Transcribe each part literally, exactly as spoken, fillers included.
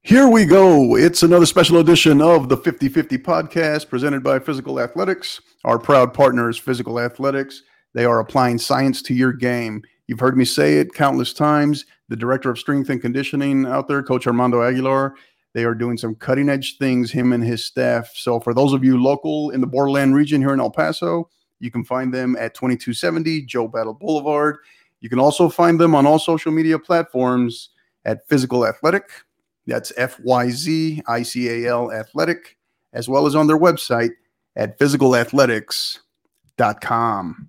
Here we go. It's another special edition of the fifty fifty podcast presented by Physical Athletics. Our proud partner is Physical Athletics. They are applying science to your game. You've heard me say it countless times. The director of strength and conditioning out there, Coach Armando Aguilar, they are doing some cutting edge things, him and his staff. So for those of you local in the Borderland region here in El Paso, you can find them at twenty-two seventy Joe Battle Boulevard. You can also find them on all social media platforms at Physical Athletic. That's F Y Z I C A L Athletic, as well as on their website at physical athletics dot com.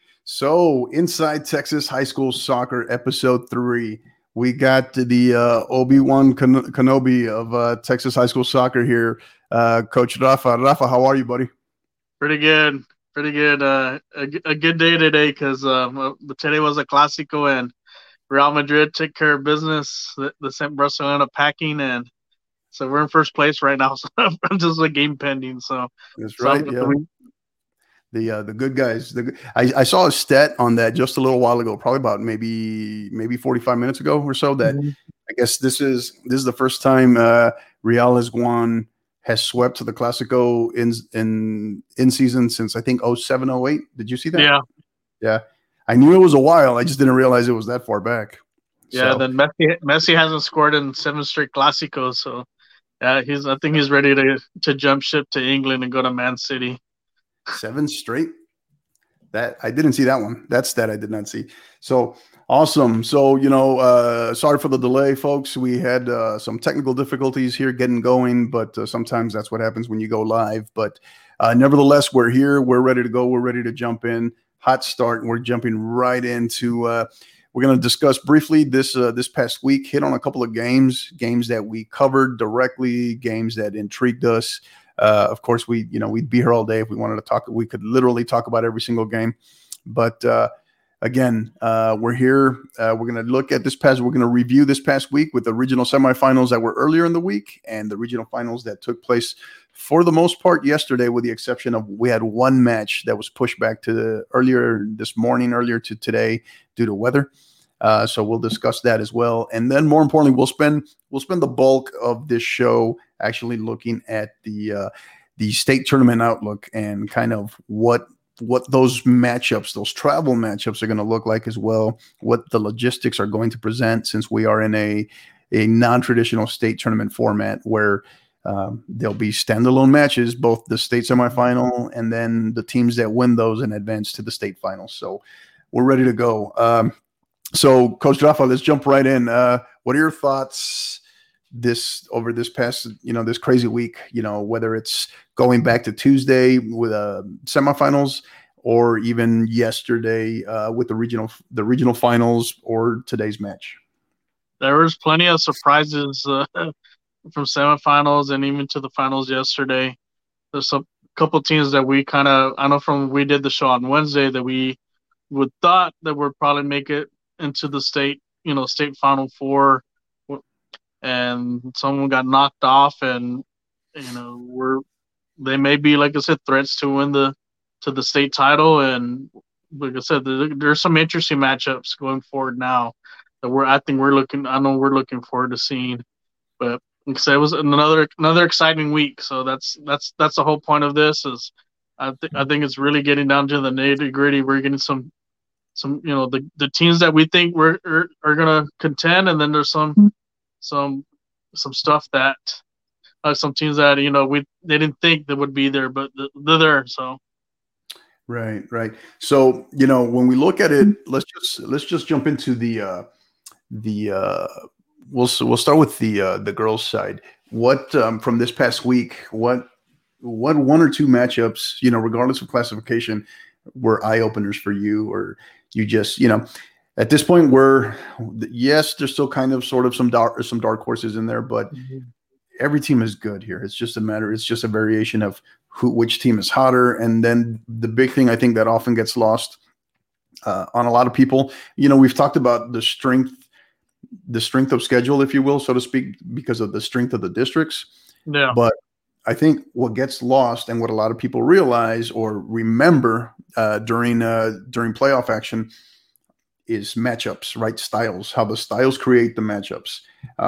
So, Inside Texas High School Soccer, Episode three. We got the uh, Obi-Wan Ken- Kenobi of uh, Texas High School Soccer here. Uh, Coach Rafa. Rafa, how are you, buddy? Pretty good. Pretty good. Uh, a, a good day today because uh, today was a Clásico and Real Madrid took care of business. They sent Barcelona packing, and so we're in first place right now. So I'm just a game pending. So that's so right. Yeah. The uh, the good guys. The I, I saw a stat on that just a little while ago, probably about maybe maybe forty-five minutes ago or so. That mm-hmm. I guess this is this is the first time uh, Real has won has swept to the Clásico in in in season since I think oh seven oh eight. Did you see that? Yeah. Yeah. I knew it was a while. I just didn't realize it was that far back. Yeah, so. then Messi Messi hasn't scored in seven straight Clásicos, so yeah, he's. I think he's ready to to jump ship to England and go to Man City. Seven straight. That I didn't see that one. That stat I did not see. So awesome. So you know, uh, sorry for the delay, folks. We had uh, some technical difficulties here getting going, but uh, sometimes that's what happens when you go live. But uh, nevertheless, we're here. We're ready to go. We're ready to jump in. Hot start, and we're jumping right into. Uh, we're going to discuss briefly this uh, this past week. Hit on a couple of games, games that we covered directly, games that intrigued us. Uh, of course, we you know we'd be here all day if we wanted to talk. We could literally talk about every single game. But uh, again, uh, we're here. Uh, we're going to look at this past. We're going to review this past week with the regional semifinals that were earlier in the week and the regional finals that took place for the most part yesterday, with the exception of we had one match that was pushed back to the earlier this morning, earlier to today due to weather. Uh, so we'll discuss that as well. And then more importantly, we'll spend we'll spend the bulk of this show actually looking at the uh, the state tournament outlook and kind of what what those matchups, those travel matchups are going to look like as well, what the logistics are going to present, since we are in a, a non-traditional state tournament format where Um, there'll be standalone matches, both the state semifinal and then the teams that win those and advance to the state finals. So we're ready to go. Um, so, Coach Rafa, let's jump right in. Uh, what are your thoughts this over this past, you know, this crazy week? You know, whether it's going back to Tuesday with uh, semifinals, or even yesterday uh, with the regional the regional finals, or today's match. There was plenty of surprises. Uh, from semifinals and even to the finals yesterday. There's a couple teams that we kind of, I know from we did the show on Wednesday, that we would thought that would probably make it into the state, you know, state final four, and someone got knocked off, and you know, we're they may be, like I said, threats to win the to the state title. And like I said, there's some interesting matchups going forward now that we're I think we're looking I know we're looking forward to seeing. But like I said, it was another another exciting week. So that's that's that's the whole point of this. Is I think I think it's really getting down to the nitty gritty. We're getting some some you know the, the teams that we think we're are, are gonna contend, and then there's some some some stuff that uh, some teams that you know we they didn't think that would be there, but they're there. So right, right. So you know when we look at it, let's just let's just jump into the uh, the. Uh, We'll we'll start with the uh, the girls' side. What um, from this past week? What what one or two matchups, you know, regardless of classification, were eye openers for you, or you just, you know, at this point, we're yes, there's still kind of sort of some dark some dark horses in there, but mm-hmm. every team is good here. It's just a matter. It's just a variation of who which team is hotter, and then the big thing I think that often gets lost uh, on a lot of people. You know, we've talked about the strength. the strength of schedule, if you will, so to speak, because of the strength of the districts. Yeah. But I think what gets lost and what a lot of people realize or remember uh, during uh, during playoff action is matchups, right? Styles, how the styles create the matchups. Um,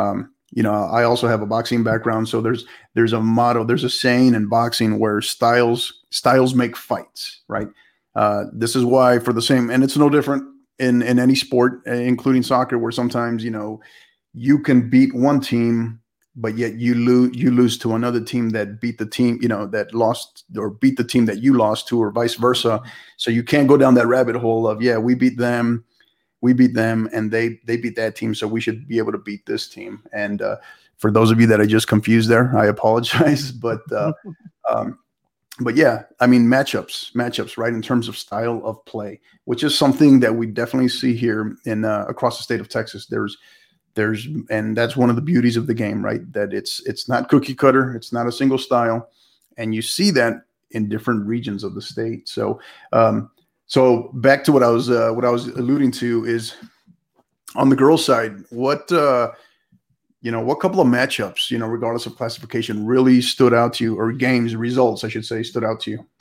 you know, I also have a boxing background, so there's there's a motto, there's a saying in boxing where styles styles make fights, right? Uh, this is why for the same, and it's no different in in any sport, including soccer, where sometimes you know you can beat one team, but yet you lose you lose to another team that beat the team, you know, that lost or beat the team that you lost to, or vice versa. So you can't go down that rabbit hole of yeah, we beat them we beat them and they they beat that team, so we should be able to beat this team. And uh, for those of you that I just confused there, I apologize. But uh, um, but yeah, I mean matchups, matchups, right? In terms of style of play, which is something that we definitely see here in uh, across the state of Texas. There's there's and that's one of the beauties of the game, right? That it's it's not cookie cutter, it's not a single style, and you see that in different regions of the state. So. Um, So back to what I was uh, what I was alluding to is on the girls' side, what uh, you know, what couple of matchups, you know, regardless of classification, really stood out to you, or games results, I should say, stood out to you?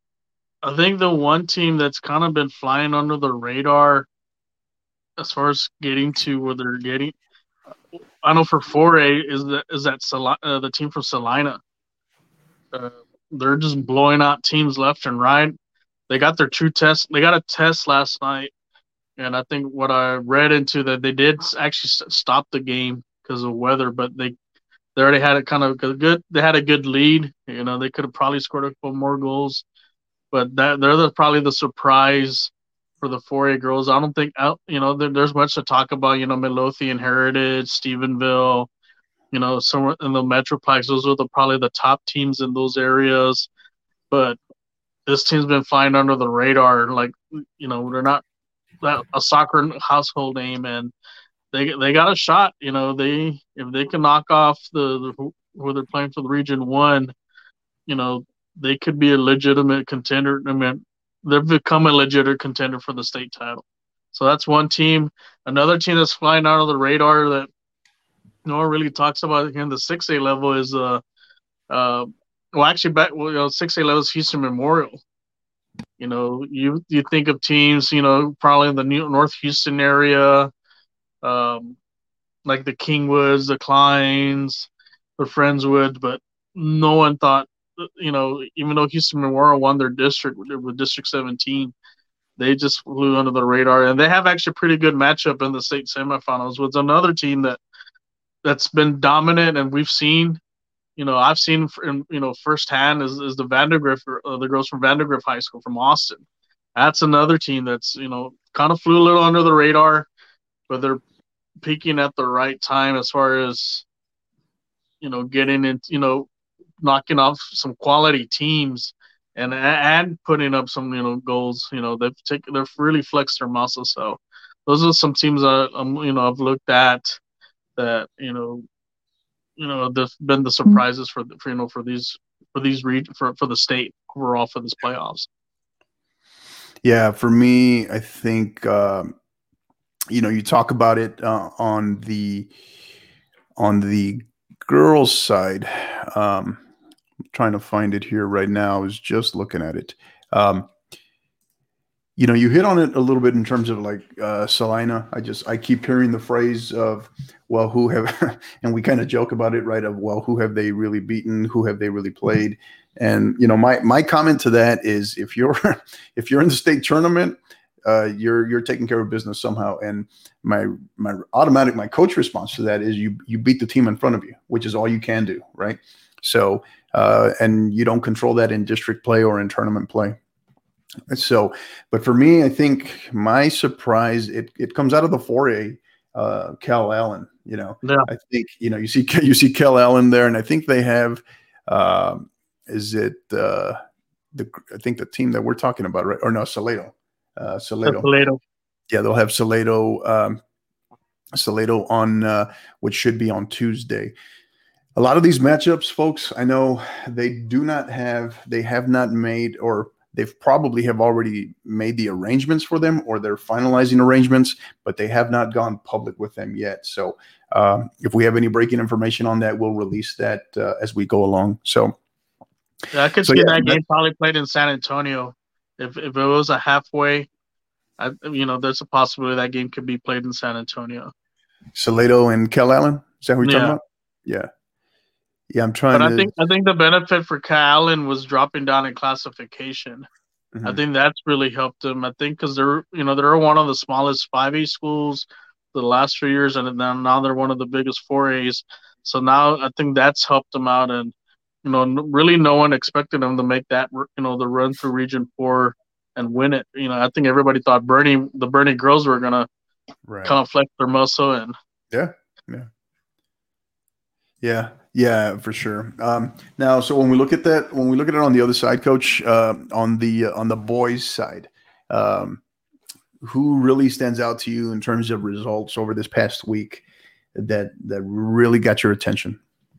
I think the one team that's kind of been flying under the radar as far as getting to where they're getting, I know for four A is that is that Sal- uh, the team from Salina. Uh, they're just blowing out teams left and right. They got their true test. They got a test last night, and I think what I read into that they did actually stop the game because of weather, but they they already had a kind of good. They had a good lead. You know, they could have probably scored a couple more goals, but that they're the, probably the surprise for the four A girls. I don't think out. You know, there, there's much to talk about. You know, Midlothian, Heritage, Stephenville. You know, somewhere in the Metroplex, those are the probably the top teams in those areas, but this team's been flying under the radar. Like, you know, they're not a soccer household name, and they they got a shot. You know, they if they can knock off the, the who they're playing for the Region One, you know, they could be a legitimate contender. I mean, they've become a legitimate contender for the state title. So that's one team. Another team that's flying out of the radar that no one really talks about here in the six A level is uh uh well actually back well, you know, six A level is Houston Memorial. You know, you you think of teams, you know, probably in the New North Houston area, um, like the Kingwoods, the Kleins, the Friendswood, but no one thought, you know, even though Houston Memorial won their district with District seventeen, they just flew under the radar, and they have actually a pretty good matchup in the state semifinals with another team that that's been dominant, and we've seen. You know, I've seen, you know, firsthand is, is the Vandergrift, uh, the girls from Vandergrift High School from Austin. That's another team that's, you know, kind of flew a little under the radar, but they're peaking at the right time as far as, you know, getting in, you know, knocking off some quality teams and and putting up some, you know, goals. You know, they've taken, they've really flexed their muscles. So those are some teams that, um, you know, I've looked at that, you know, you know, there's been the surprises for, for you know for these for these re- for for the state overall for this playoffs. Yeah, for me, I think uh, you know you talk about it uh, on the on the girls' side. Um, I'm trying to find it here right now. I was just looking at it. Um, you know, you hit on it a little bit in terms of like uh, Salina. I just I keep hearing the phrase of, well, who have, and we kind of joke about it, right? Of, well, who have they really beaten? Who have they really played? And you know, my my comment to that is, if you're if you're in the state tournament, uh, you're you're taking care of business somehow. And my my automatic my coach response to that is, you you beat the team in front of you, which is all you can do, right? So, uh, and you don't control that in district play or in tournament play. So, but for me, I think my surprise, it, it comes out of the four A, uh, Cal Allen, you know, yeah. I think, you know, you see, you see Cal Allen there, and I think they have, uh, is it, uh, the, I think the team that we're talking about, right? Or no, Salado, uh, Salado. Salado. Yeah. They'll have Salado, um, Salado on, uh, which should be on Tuesday. A lot of these matchups, folks, I know they do not have, they have not made, or they've probably have already made the arrangements for them, or they're finalizing arrangements, but they have not gone public with them yet. So um, if we have any breaking information on that, we'll release that uh, as we go along. So yeah, I could so see yeah, that, that game that, probably played in San Antonio. If if it was a halfway, I, you know, there's a possibility that game could be played in San Antonio. Salado and Cal Allen. Is that who you're Yeah. talking about? Yeah. Yeah, I'm trying But I to. think I think the benefit for Kyle Allen was dropping down in classification. Mhm. I think that's really helped them. I think because they're you know they're one of the smallest five A schools the last few years, and then now they're one of the biggest four A's. So now I think that's helped them out, and you know really no one expected them to make that you know the run through Region Four and win it. You know I think everybody thought Bernie the Bernie girls were gonna Right. kind of flex their muscle and Yeah. Yeah. Yeah. Yeah, for sure. Um, now, so when we look at that, when we look at it on the other side, Coach, uh, on the uh, on the boys' side, um, who really stands out to you in terms of results over this past week that that really got your attention?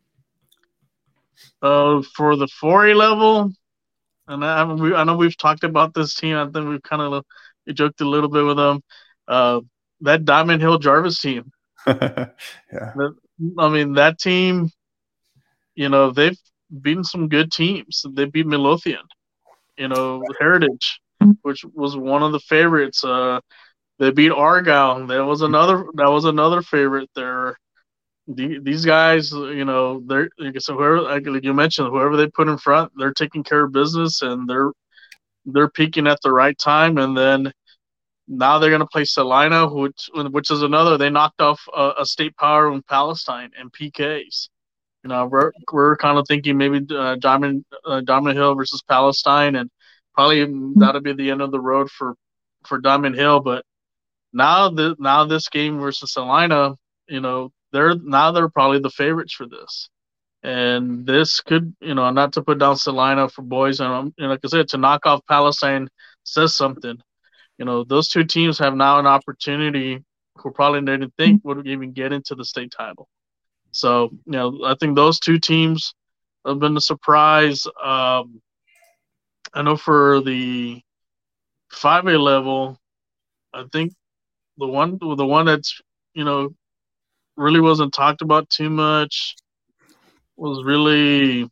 uh, for the four A level. And I, we, I know we've talked about this team. I think we've kind of we joked a little bit with them. Uh, that Diamond Hill Jarvis team. Yeah. That, I mean, that team, you know, they've beaten some good teams. They beat Midlothian, you know, Heritage, which was one of the favorites. Uh, they beat Argyle. That was another. That was another favorite there. The, these guys, you know, they're like so whoever, like you mentioned, whoever they put in front, they're taking care of business and they're they're peaking at the right time. And then now they're going to play Salina, which which is another. They knocked off a, a state power in Palestine and P Ks. You know, we're we're kind of thinking maybe uh, Diamond uh, Diamond Hill versus Palestine, and probably that'll be the end of the road for for Diamond Hill. But now the now this game versus Salina, you know, they're now they're probably the favorites for this. And this could, you know, not to put down Salina for boys, and um, you know, like I said, to knock off Palestine says something. You know, those two teams have now an opportunity who probably didn't think would even get into the state title. So, you know, I think those two teams have been a surprise. Um, I know for the five A level, I think the one the one that's you know really wasn't talked about too much was really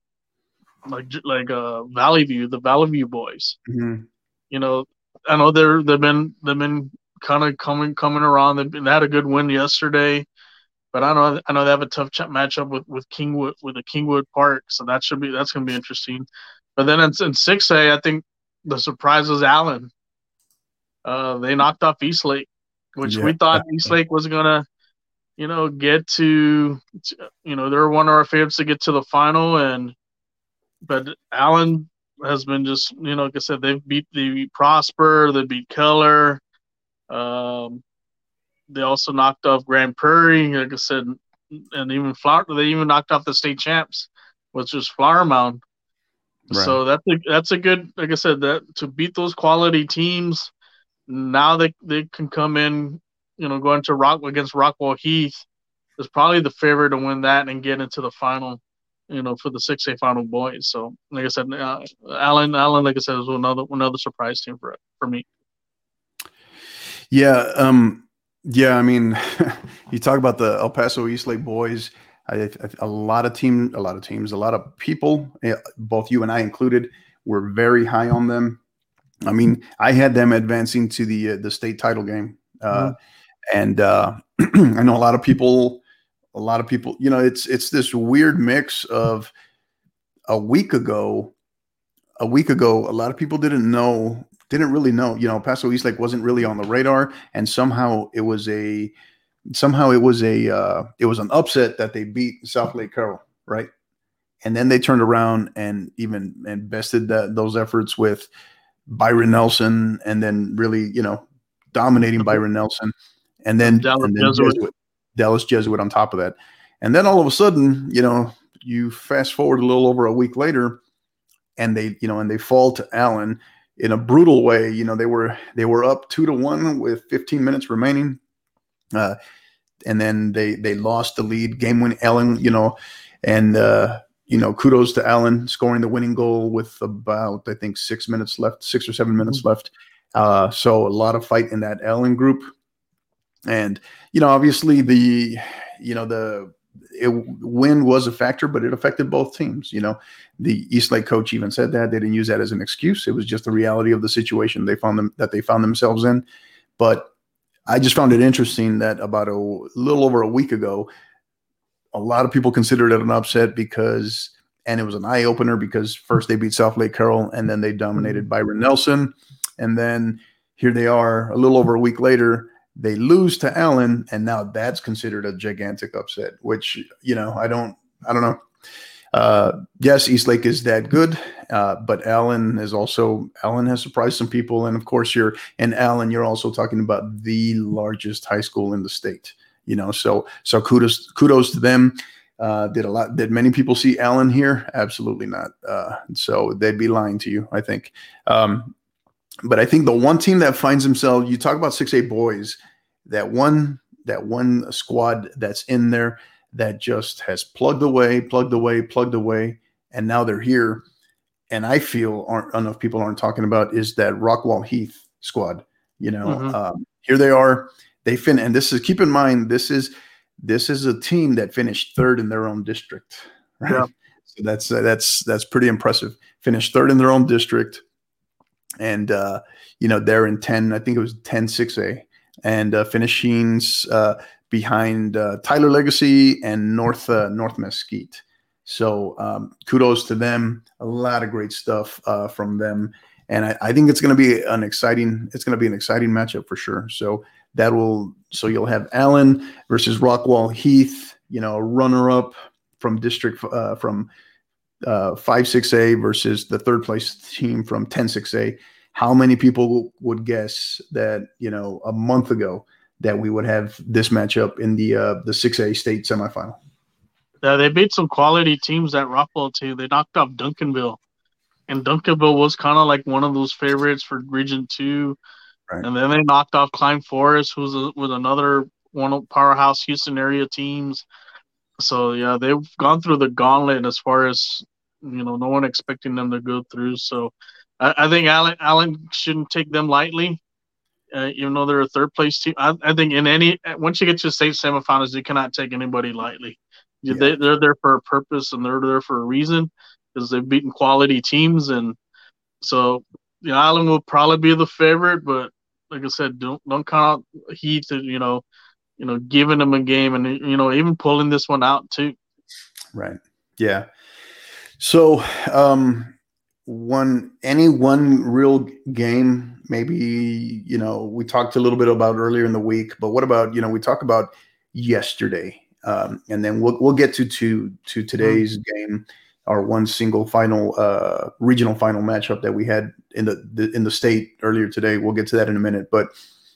like like uh Valley View, the Valley View boys. Mm-hmm. You know, I know they're they've been they've been kind of coming coming around. They've been, they had a good win yesterday, but I know I know they have a tough ch- matchup with with Kingwood with the Kingwood Park, so that should be that's going to be interesting. But then in, in six A, I think the surprise is Allen. Uh, they knocked off Eastlake, which Yeah. we thought Eastlake was gonna, you know, get to, you know, they're one of our favorites to get to the final, and but Allen has been just, you know, like I said, they've beat they beat Prosper, they beat Keller. Um, they also knocked off Grand Prairie, like I said, and even Flower. They even knocked off the state champs, which was Flower Mound. Right. So that's a, that's a good, like I said, that to beat those quality teams. Now they they can come in, you know, go into Rock against Rockwell Heath. Is probably the favorite to win that and get into the final, you know, for the six A final boys. So, like I said, uh, Allen, Allen, like I said, is another another surprise team for for me. Yeah. Um, yeah. I mean, you talk about the El Paso Eastlake boys. I, I, a lot of team, a lot of teams, a lot of people, both you and I included, were very high on them. I mean, I had them advancing to the uh, the state title game, uh, mm-hmm. and uh, I know a lot of people. A lot of people, you know, it's it's this weird mix of a week ago. A week ago, a lot of people didn't know, didn't really know. You know, Paso Eastlake wasn't really on the radar, and somehow it was a, somehow it was a, uh, it was an upset that they beat South Lake Carroll, right? And then they turned around and even invested that, those efforts with Byron Nelson, and then really, you know, dominating Byron Nelson, and then, Dallas and then Jesuit. Jesuit, Dallas Jesuit on top of that. And then all of a sudden, you know, you fast forward a little over a week later, and they, you know, and they fall to Allen in a brutal way. You know, they were they were up two to one with fifteen minutes remaining, uh, and then they they lost the lead, game win Allen, you know, and. Uh, You know, kudos to Allen scoring the winning goal with about, I think, six minutes left, six or seven minutes mm-hmm. left. Uh, so a lot of fight in that Allen group. And, you know, obviously the, you know, the it, win was a factor, but it affected both teams. You know, the Eastlake coach even said that. They didn't use that as an excuse. It was just the reality of the situation they found them that they found themselves in. But I just found it interesting that about a little over a week ago, a lot of people considered it an upset because, and it was an eye opener because first they beat South Lake Carroll and then they dominated Byron Nelson. And then here they are a little over a week later, they lose to Allen. And now that's considered a gigantic upset, which, you know, I don't, I don't know. Uh, yes, Eastlake is that good, uh, but Allen is also Allen has surprised some people, and of course you're and Allen, you're also talking about the largest high school in the state, you know. So so kudos kudos to them. Uh, did a lot? Did many people see Allen here? Absolutely not. Uh, so they'd be lying to you, I think. Um, but I think the one team that finds themselves, you talk about six A boys, that one that one squad that's in there that just has plugged away, plugged away, plugged away, and now they're here. And I feel aren't enough people aren't talking about is that Rockwall Heath squad. You know, Mm-hmm. um, here they are. They fin, and this is keep in mind this is this is a team that finished third in their own district. Right? Yeah. So that's uh, that's that's pretty impressive. Finished third in their own district, and uh, you know they're in ten. I think it was ten six A, and uh, finishing. Uh, behind uh, Tyler Legacy and North uh, North Mesquite. So um, kudos to them. A lot of great stuff uh, from them. And I, I think it's going to be an exciting, it's going to be an exciting matchup for sure. So that will, so you'll have Allen versus Rockwall Heath, you know, runner up from district, uh, from uh, five six A versus the third place team from ten six A. How many people would guess that, you know, a month ago, that we would have this matchup in the uh, the six A state semifinal? Yeah, they beat some quality teams at Rockwell too. They knocked off Duncanville, and Duncanville was kind of like one of those favorites for Region Two. Right. And then they knocked off Klein Forest, who's a, with another one of powerhouse Houston area teams. So yeah, they've gone through the gauntlet as far as, you know, no one expecting them to go through. So I, I think Allen Allen shouldn't take them lightly. Uh, even though they're a third place team, I, I think in any once you get to state semifinals, you cannot take anybody lightly. Yeah. They, they're there for a purpose and they're there for a reason because they've beaten quality teams, and so you know Allen will probably be the favorite. But like I said, don't don't count out Heath, you know, you know, giving them a game and you know even pulling this one out too. Right. Yeah. So um, one any one real game. Maybe, you know, we talked a little bit about earlier in the week, but what about, you know, we talk about yesterday, um, and then we'll we'll get to to to today's mm-hmm. game, our one single final uh, regional final matchup that we had in the, the in the state earlier today. We'll get to that in a minute, but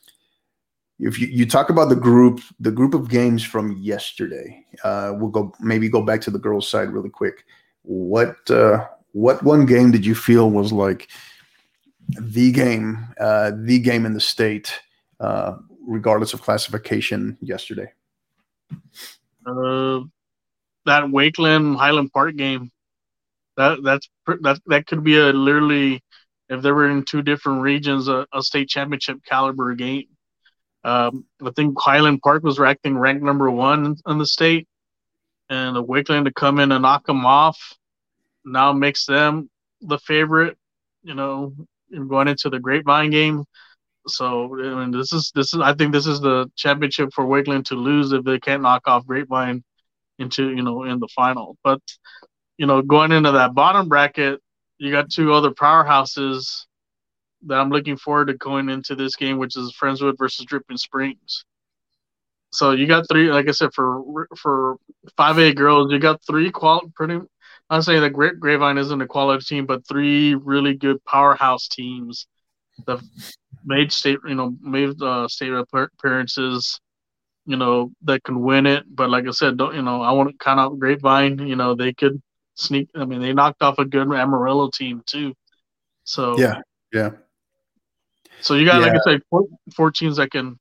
if you, you talk about the group, the group of games from yesterday, uh, we'll go maybe go back to the girls' side really quick. What uh, what one game did you feel was like the game, uh, the game in the state, uh, regardless of classification yesterday? Uh, that Wakeland Highland Park game, that that's that that could be a literally, if they were in two different regions, a, a state championship caliber game. Um, I think Highland Park was ranked ranked number one in the state, and the Wakeland to come in and knock them off now makes them the favorite. You know. Going into the Grapevine game, so I mean, this is this is I think this is the championship for Wakeland to lose if they can't knock off Grapevine into you know in the final. But you know, going into that bottom bracket, you got two other powerhouses that I'm looking forward to going into this game, which is Friendswood versus Dripping Springs. So you got three, like I said, for for five A girls, you got three quality pretty. I'm saying that Great Grapevine isn't a quality team, but three really good powerhouse teams that made state, you know, made uh, state appearances, you know, that can win it. But like I said, don't you know, I want to count out Grapevine. You know, they could sneak. I mean, they knocked off a good Amarillo team too. So yeah, yeah. So you got, yeah. like I said, four, four teams that can.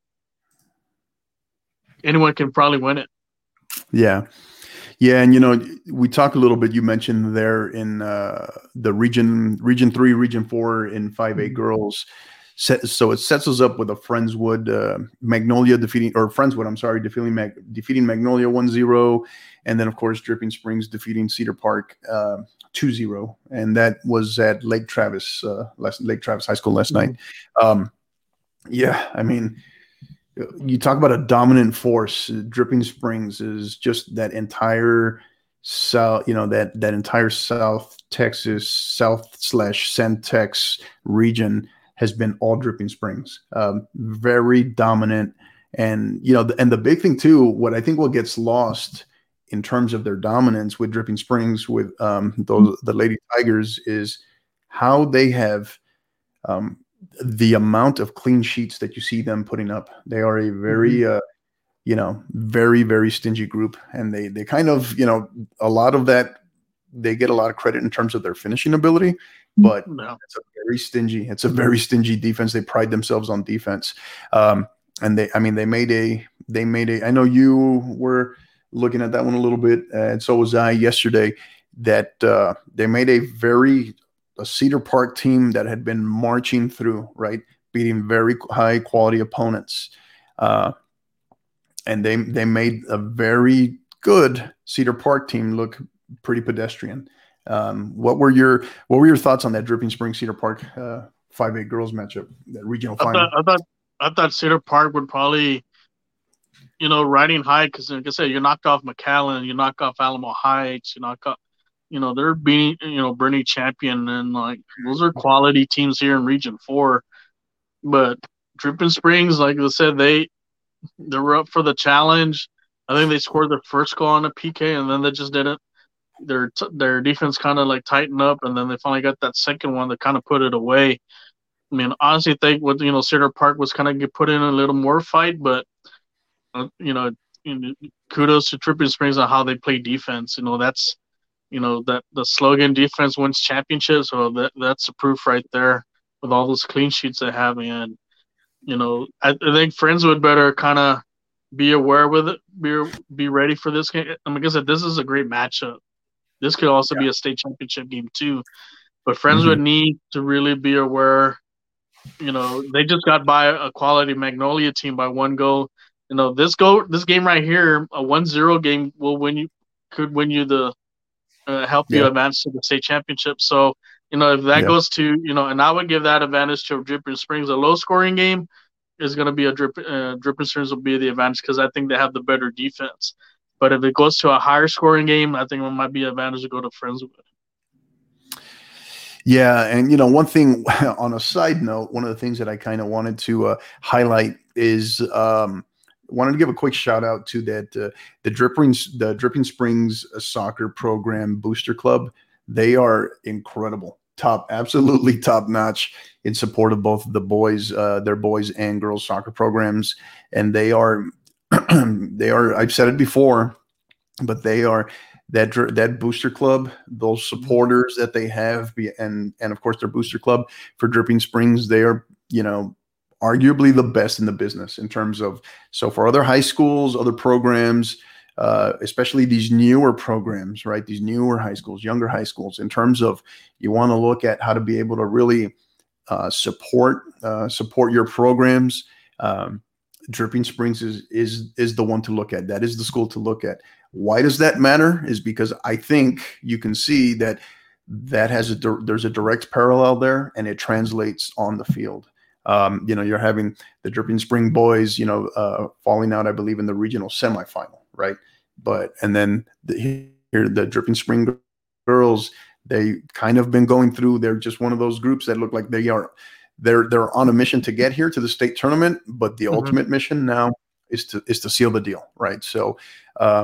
Anyone can probably win it. Yeah. Yeah, and you know, we talked a little bit. You mentioned there in uh, the region, region three, region four in five A girls. So it sets us up with a Friendswood, uh, Magnolia defeating, or Friendswood, I'm sorry, defeating Mag, defeating Magnolia one zero, and then of course Dripping Springs defeating Cedar Park uh, two zero, and that was at Lake Travis, uh, last, Lake Travis High School last mm-hmm. night. Um, yeah, I mean. you talk about a dominant force. Dripping Springs is just that entire south, you know, that that entire South Texas, South slash Centex region has been all Dripping Springs. Um, very dominant, and you know, and the big thing too, what I think what gets lost in terms of their dominance with Dripping Springs, with um, those the Lady Tigers, is how they have. Um, the amount of clean sheets that you see them putting up. They are a very, uh, you know, very, very stingy group. And they, they kind of, you know, a lot of that, they get a lot of credit in terms of their finishing ability, but No. it's a very stingy, it's a very stingy defense. They pride themselves on defense. Um, and they, I mean, they made a, they made a, I know you were looking at that one a little bit, and so was I yesterday, that uh, they made a very, a Cedar Park team that had been marching through, right, beating very high quality opponents, uh, and they they made a very good Cedar Park team look pretty pedestrian. Um, what were your what were your thoughts on that Dripping Springs Cedar Park uh, five A girls matchup, that regional I final? thought I thought I thought Cedar Park would probably, you know, riding high because, like I said, you knocked off McAllen, you knock off Alamo Heights, you knock off, you know, they're beating, you know, Bernie Champion, and like those are quality teams here in Region Four. But Dripping Springs, like I said, they they were up for the challenge. I think they scored their first goal on a P K, and then they just didn't. Their their defense kind of like tightened up, and then they finally got that second one that kind of put it away. I mean, honestly, think what you know, Cedar Park was kind of get put in a little more fight, but uh, you know, kudos to Dripping Springs on how they play defense. You know, that's you know that the slogan "defense wins championships." So that that's the proof right there with all those clean sheets they have. And you know, I, I think Friendswood better kind of be aware with it, be be ready for this game. I mean, like I said, this is a great matchup. This could also yeah. be a state championship game too. But Friendswood mm-hmm. need to really be aware. You know, they just got by a quality Magnolia team by one goal. You know, this go this game right here, a one zero game will win you could win you the uh, help yeah. you advance to the state championship. So, you know, if that yeah. goes to, you know, and I would give that advantage to Dripping Springs. A low scoring game is going to be a drip, uh, Dripping Springs will be the advantage because I think they have the better defense. But if it goes to a higher scoring game, I think it might be an advantage to go to Friendswood. Yeah, and you know, one thing on a side note, one of the things that I kind of wanted to uh, highlight is um, wanted to give a quick shout out to that uh, the Dripping the Dripping Springs soccer program booster club. They are incredible, top, absolutely top notch in support of both the boys, uh, their boys and girls soccer programs, and they are they are. I've said it before, but they are. That that booster club, those supporters that they have, and and of course their booster club for Dripping Springs, they are, you know, arguably the best in the business in terms of, so for other high schools, other programs, uh, especially these newer programs, right? These newer high schools, younger high schools, in terms of you want to look at how to be able to really uh, support uh, support your programs. Um, Dripping Springs is is is the one to look at. That is the school to look at. Why does that matter? Is because I think you can see that that has a there's a direct parallel there, and it translates on the field. Um, you know, you're having the Dripping Spring boys, you know, uh, falling out, I believe, in the regional semifinal, right? But and then the, here the Dripping Spring girls, they kind of been going through. They're just one of those groups that look like they are they're they're on a mission to get here to the state tournament, but the mm-hmm. ultimate mission now is to is to seal the deal, right? So. Uh,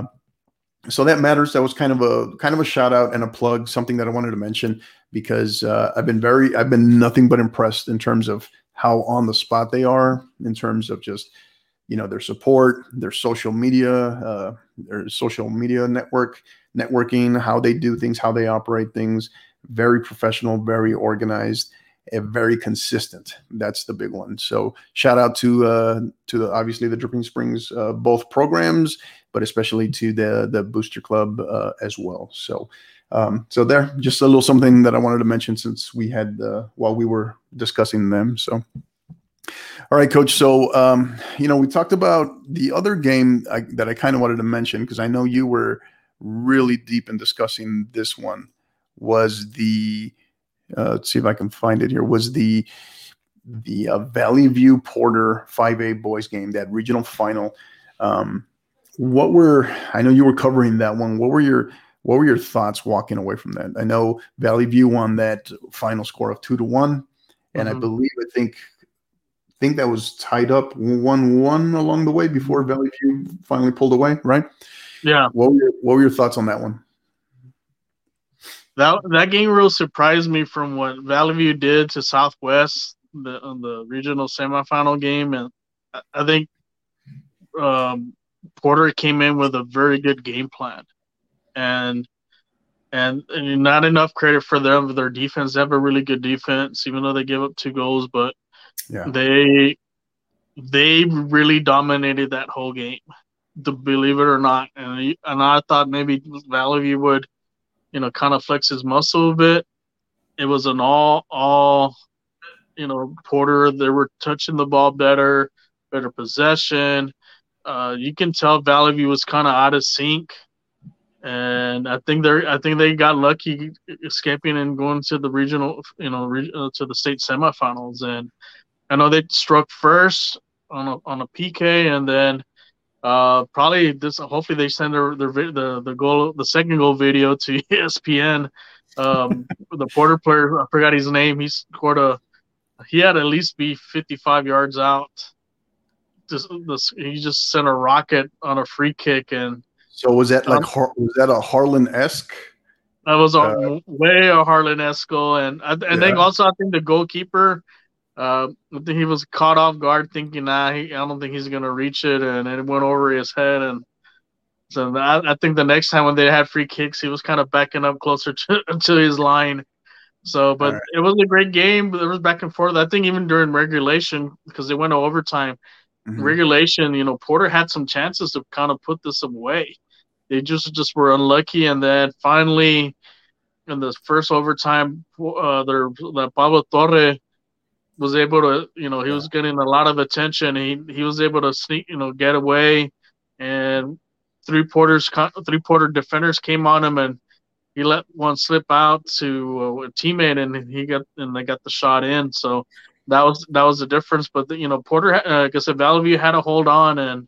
So that matters. That was kind of a kind of a shout out and a plug, something that I wanted to mention because uh, I've been very, I've been nothing but impressed in terms of how on the spot they are, in terms of just, you know, their support, their social media, uh, their social media network, networking, how they do things, how they operate things. Very professional, very organized, and very consistent. That's the big one. So shout out to uh, to the, obviously the Dripping Springs uh, both programs, but especially to the the booster club uh, as well. So, um, so there, just a little something that I wanted to mention since we had uh, while we were discussing them. So, all right, Coach. So, um, you know, we talked about the other game I, that I kind of wanted to mention because I know you were really deep in discussing this one. Was the uh, let's see if I can find it here. Was the the uh, Valley View Porter five A boys game, that regional final. Um, what were I know you were covering that one. What were your what were your thoughts walking away from that? I know Valley View won that final score of two to one, and mm-hmm. I believe I think I think that was tied up one one along the way before Valley View finally pulled away, right? Yeah. What were your, what were your thoughts on that one? That that game really surprised me from what Valley View did to Southwest the on the regional semifinal game, and I think um, Porter came in with a very good game plan, and, and and not enough credit for them. Their defense, they have a really good defense, even though they give up two goals, but yeah. they they really dominated that whole game, to believe it or not. And and I thought maybe Valley View would, you know, kind of flex his muscle a bit. It was an all, all, you know, Porter. They were touching the ball better, better possession. Uh, you can tell Valley View was kind of out of sync, and I think they're, I think they got lucky escaping and going to the regional, you know, re, uh, to the state semifinals. And I know they struck first on a on a P K, and then. Uh, probably this. Hopefully, they send their, their the the goal, the second goal video to E S P N. Um, the Porter player, I forgot his name. He scored a. He had to at least be fifty-five yards out. Just this, he just sent a rocket on a free kick, and so was that like um, was that a Harlan-esque? That was a uh, way a Harlan-esque goal, and I, and yeah. then also I think the goalkeeper. Uh, I think he was caught off guard, thinking, "Nah, he, I don't think he's gonna reach it," and it went over his head. And so I, I think the next time when they had free kicks, he was kind of backing up closer to, to his line. So, but right. It was a great game. There was back and forth. I think even during regulation, because they went to overtime, mm-hmm. regulation, you know, Porter had some chances to kind of put this away. They just just were unlucky, and then finally, in the first overtime, uh, their the Pablo Torre. Was able to, you know, he was getting a lot of attention. He he was able to sneak, you know, get away, and three Porters, three Porter defenders came on him, and he let one slip out to a teammate, and he got and they got the shot in. So that was that was the difference. But the, you know, Porter, uh, like I said, Valley View had to hold on, and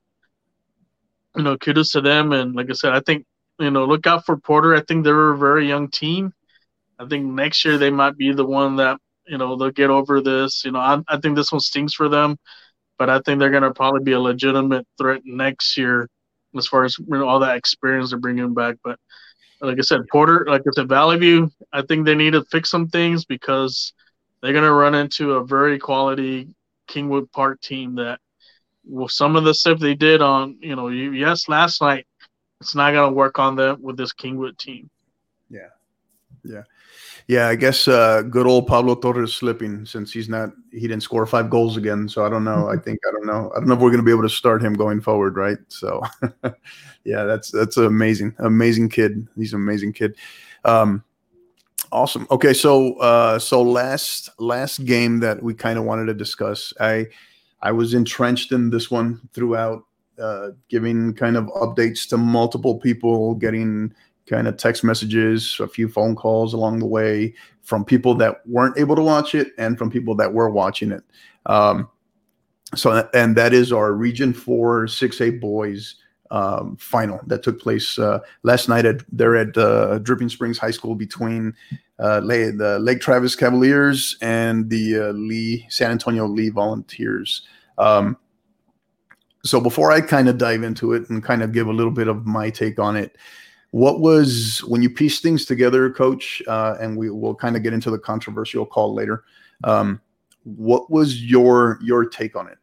you know, kudos to them. And like I said, I think you know, look out for Porter. I think they're a very young team. I think next year they might be the one that. You know, they'll get over this. You know, I, I think this one stings for them, but I think they're going to probably be a legitimate threat next year as far as you know, all that experience they're bringing back. But like I said, Porter, like I said, Valley View, I think they need to fix some things because they're going to run into a very quality Kingwood Park team that, well, some of the stuff they did on, you know, yes, last night, it's not going to work on them with this Kingwood team. Yeah. Yeah. Yeah, I guess uh, good old Pablo Torres slipping since he's not he didn't score five goals again. So I don't know. I think I don't know. I don't know if we're going to be able to start him going forward, right? So yeah, that's that's an amazing, amazing kid. He's an amazing kid. Um, awesome. Okay, so uh, so last last game that we kind of wanted to discuss. I I was entrenched in this one throughout, uh, giving kind of updates to multiple people, getting. Kind of text messages, a few phone calls along the way from people that weren't able to watch it and from people that were watching it. Um, so, and that is our Region four six A boys um, final that took place uh, last night at there at uh, Dripping Springs High School between uh, Lake, the Lake Travis Cavaliers and the uh, Lee San Antonio Lee Volunteers. Um, so before I kind of dive into it and kind of give a little bit of my take on it, what was, when you piece things together, Coach, uh, and we will kind of get into the controversial call later, um, what was your your take on it?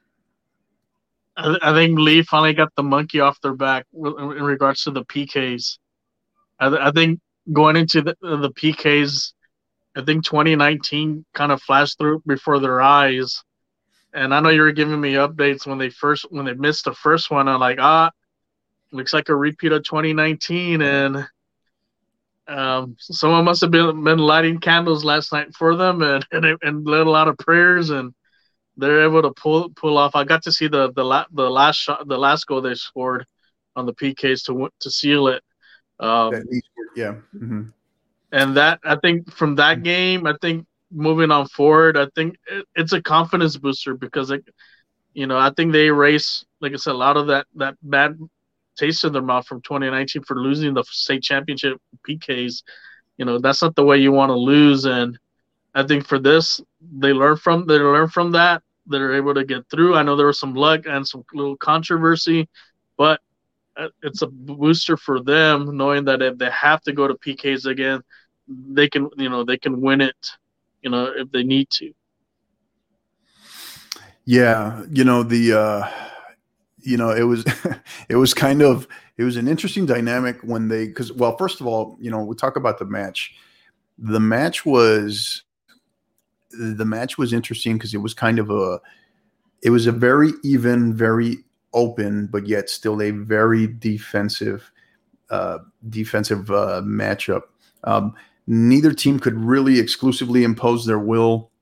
I, I think Lee finally got the monkey off their back in regards to the P Ks. I, I think going into the, the P Ks, I think twenty nineteen kind of flashed through before their eyes. And I know you were giving me updates when they first when they missed the first one. I'm like, ah, looks like a repeat of twenty nineteen, and um, someone must have been been lighting candles last night for them, and and, and led a lot of prayers, and they're able to pull pull off. I got to see the the la- the last shot, the last goal they scored on the P Ks to to seal it. Um, yeah, mm-hmm. And that I think from that game, I think moving on forward, I think it, it's a confidence booster because, it, you know, I think they erase, like I said, a lot of that, that bad taste in their mouth from twenty nineteen for losing the state championship P Ks. You know, that's not the way you want to lose. And I think for this, they learn from they learn from that. They're able to get through. I know there was some luck and some little controversy, but it's a booster for them knowing that if they have to go to P Ks again, they can, you know, they can win it, you know, if they need to. Yeah, you know, the uh you know, it was it was kind of it was an interesting dynamic when they because well, first of all, you know, we talk about the match. The match was the match was interesting because it was kind of a it was a very even, very open, but yet still a very defensive uh, defensive uh, matchup. Um, neither team could really exclusively impose their will.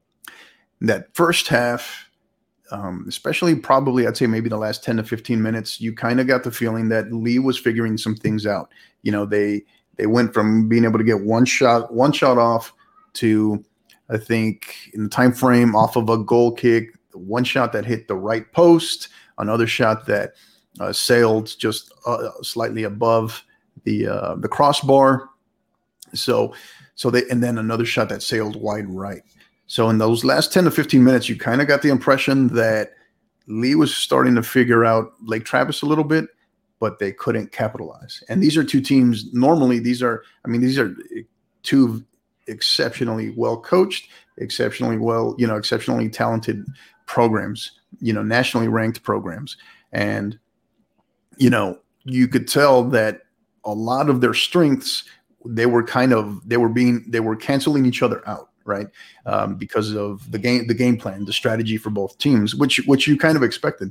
That first half, um, especially probably I'd say maybe the last ten to fifteen minutes, you kind of got the feeling that Lee was figuring some things out. You know, they they went from being able to get one shot one shot off to, I think, in the time frame off of a goal kick, one shot that hit the right post, another shot that uh, sailed just uh, slightly above the uh, the crossbar. So, so they and then another shot that sailed wide right. So in those last ten to fifteen minutes, you kind of got the impression that Lee was starting to figure out Lake Travis a little bit, but they couldn't capitalize. And these are two teams. Normally, these are I mean these are two exceptionally well coached, exceptionally well, you know, exceptionally talented programs, you know, nationally ranked programs. And, you know, you could tell that a lot of their strengths, they were kind of, they were being, they were canceling each other out, right? Um, because of the game, the game plan, the strategy for both teams, which, which you kind of expected.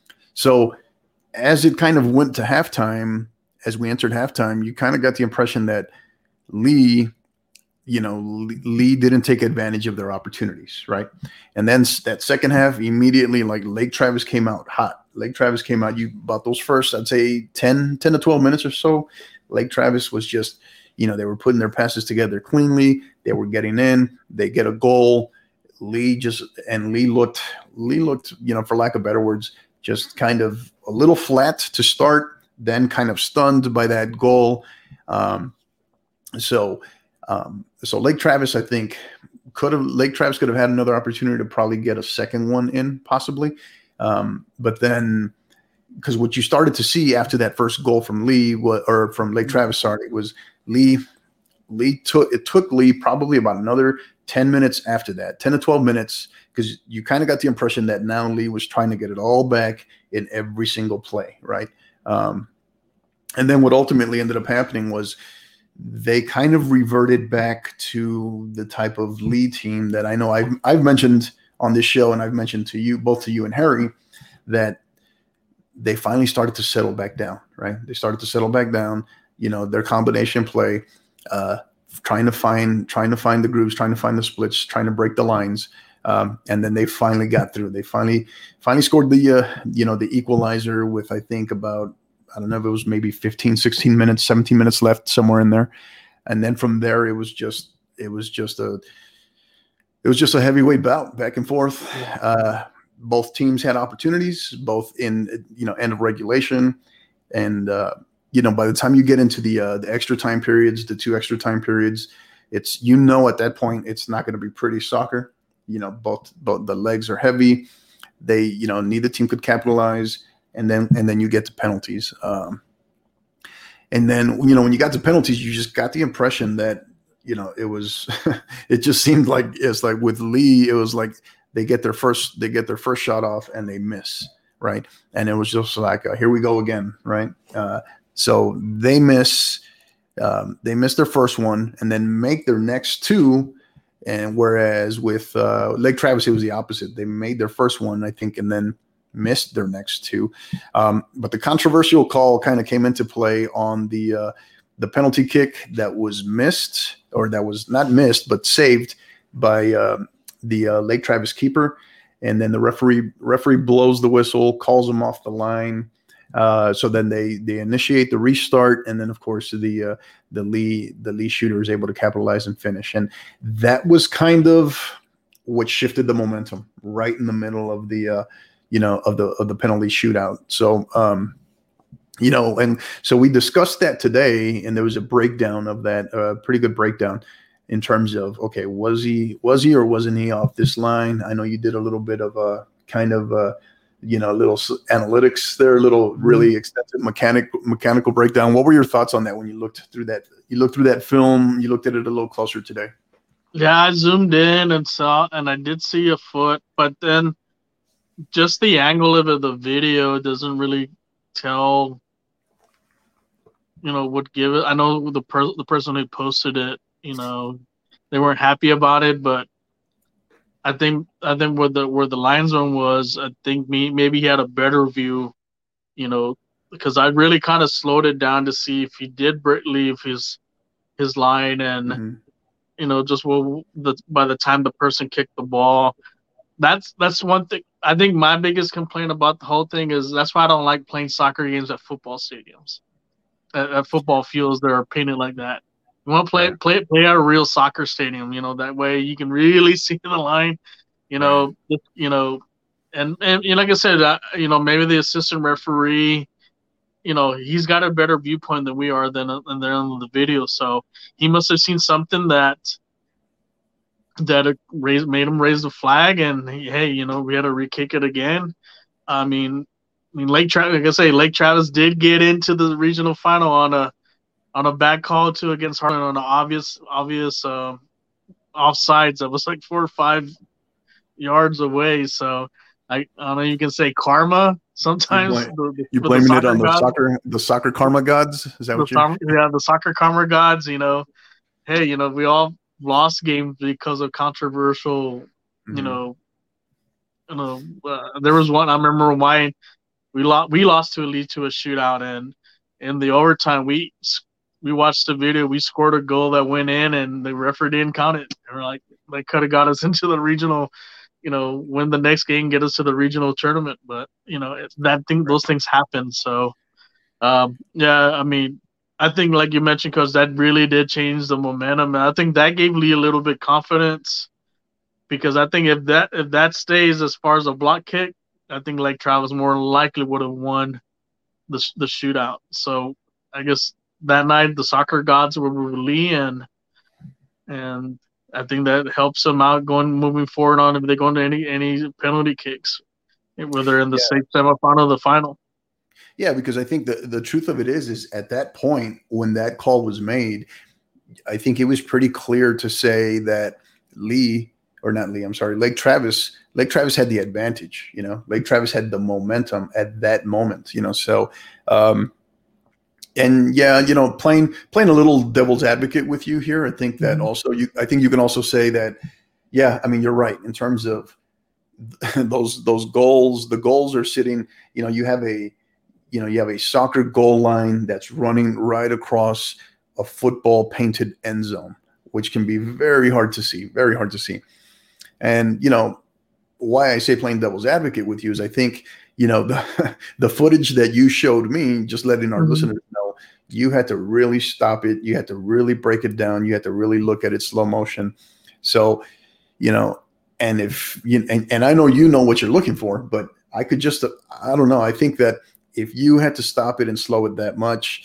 So as it kind of went to halftime, as we entered halftime, you kind of got the impression that Lee, you know, Lee didn't take advantage of their opportunities, right? And then that second half, immediately, like Lake Travis came out hot. Lake Travis came out, you about those first, I'd say ten, ten to twelve minutes or so. Lake Travis was just, you know, they were putting their passes together cleanly. They were getting in. They get a goal. Lee just, and Lee looked, Lee looked, you know, for lack of better words, just kind of a little flat to start, then kind of stunned by that goal. Um, so, Um, so Lake Travis, I think, could have Lake Travis could have had another opportunity to probably get a second one in, possibly. Um, but then, because what you started to see after that first goal from Lee, or from Lake Travis, sorry, it was Lee. Lee took it took Lee probably about another ten minutes after that, ten to twelve minutes, because you kind of got the impression that now Lee was trying to get it all back in every single play, right? Um, and then what ultimately ended up happening was they kind of reverted back to the type of Lee team that I know I've, I've mentioned on this show, and I've mentioned to you, both to you and Harry, that they finally started to settle back down, right? They started to settle back down, you know, their combination play, uh, trying to find, trying to find the grooves, trying to find the splits, trying to break the lines. Um, and then they finally got through. They finally, finally scored the, uh, you know, the equalizer with, I think, about, I don't know if it was maybe fifteen, sixteen minutes, seventeen minutes left, somewhere in there. And then from there, it was just, it was just a, it was just a heavyweight bout back and forth. Uh, both teams had opportunities, both in, you know, end of regulation. And, uh, you know, by the time you get into the, uh, the extra time periods, the two extra time periods, it's, you know, at that point, it's not going to be pretty soccer. You know, both, both the legs are heavy. They, you know, neither team could capitalize. And then, and then you get to penalties. Um, and then, you know, when you got to penalties, you just got the impression that, you know, it was, it just seemed like, it's like with Lee, it was like they get their first, they get their first shot off and they miss, right? And it was just like, uh, here we go again, right? Uh, so they miss, um, they miss their first one and then make their next two. And whereas with uh, Lake Travis, it was the opposite. They made their first one, I think, and then missed their next two. Um, but the controversial call kind of came into play on the uh, the penalty kick that was missed, or that was not missed, but saved by uh, the uh, Lake Travis keeper. And then the referee referee blows the whistle, calls him off the line. Uh, so then they they initiate the restart, and then of course the uh, the Lee the Lee shooter is able to capitalize and finish, and that was kind of what shifted the momentum right in the middle of the uh, you know of the of the penalty shootout. So um, you know, and so we discussed that today, and there was a breakdown of that, uh, pretty good breakdown in terms of, okay, was he was he or wasn't he off this line? I know you did a little bit of a kind of a you know, little analytics there, a little really extensive mechanic mechanical breakdown. What were your thoughts on that when you looked through that? You looked through that film. You looked at it a little closer today. Yeah, I zoomed in and saw, and I did see a foot, but then just the angle of it, the video doesn't really tell. You know, would give it. I know the per, the person who posted it, you know, they weren't happy about it, but I think I think where the where the line zone was, I think me maybe he had a better view, you know, because I really kind of slowed it down to see if he did leave his his line, and mm-hmm. you know, just well, the by the time the person kicked the ball, that's that's one thing. I think my biggest complaint about the whole thing is that's why I don't like playing soccer games at football stadiums, at, at football fields that are painted like that. You want to play, right. play, play at a real soccer stadium, you know, that way you can really see the line, you know, right. you know, and, and, you know, like I said, uh, you know, maybe the assistant referee, you know, he's got a better viewpoint than we are than, than they're on the video. So he must have seen something that, that raised, made him raise the flag, and he, hey, you know, we had to re-kick it again. I mean, I mean, Lake Travis, like I say, Lake Travis did get into the regional final on a, on a bad call too against Harlan on an obvious, obvious uh, offsides that was like four or five yards away. So I, I don't know. You can say karma sometimes. You, blame, the, you blaming it on the gods. soccer, the soccer karma gods? Is that the what you're? Yeah, the soccer karma gods. You know, hey, you know, we all lost games because of controversial. Mm-hmm. You know, you know, uh, there was one I remember why we lost. We lost to a lead to a shootout, and in the overtime we. We watched the video. We scored a goal that went in, and the referee didn't count it. And we're like, they could have got us into the regional, you know, win the next game, get us to the regional tournament. But you know, it, that thing, those things happen. So, um, yeah, I mean, I think like you mentioned, because that really did change the momentum. And I think that gave Lee a little bit confidence, because I think if that if that stays as far as a block kick, I think Lake Travis more likely would have won the the shootout. So I guess. That night, the soccer gods were with Lee, and and I think that helps them out going moving forward on if they go into any any penalty kicks, whether in the yeah. state semifinal or the final. Yeah, because I think the the truth of it is, is at that point when that call was made, I think it was pretty clear to say that Lee or not Lee, I'm sorry, Lake Travis, Lake Travis had the advantage. You know, Lake Travis had the momentum at that moment. You know, so. Um, And yeah, you know, playing playing a little devil's advocate with you here, I think that also you. I think you can also say that, yeah. I mean, you're right in terms of those those goals. The goals are sitting. You know, you have a, you know, you have a soccer goal line that's running right across a football painted end zone, which can be very hard to see. Very hard to see. And you know, why I say playing devil's advocate with you is I think. You know, the the footage that you showed me, just letting our mm-hmm. listeners know, you had to really stop it. You had to really break it down. You had to really look at it slow motion. So, you know, and if you and, and I know you know what you're looking for, but I could just, I don't know. I think that if you had to stop it and slow it that much,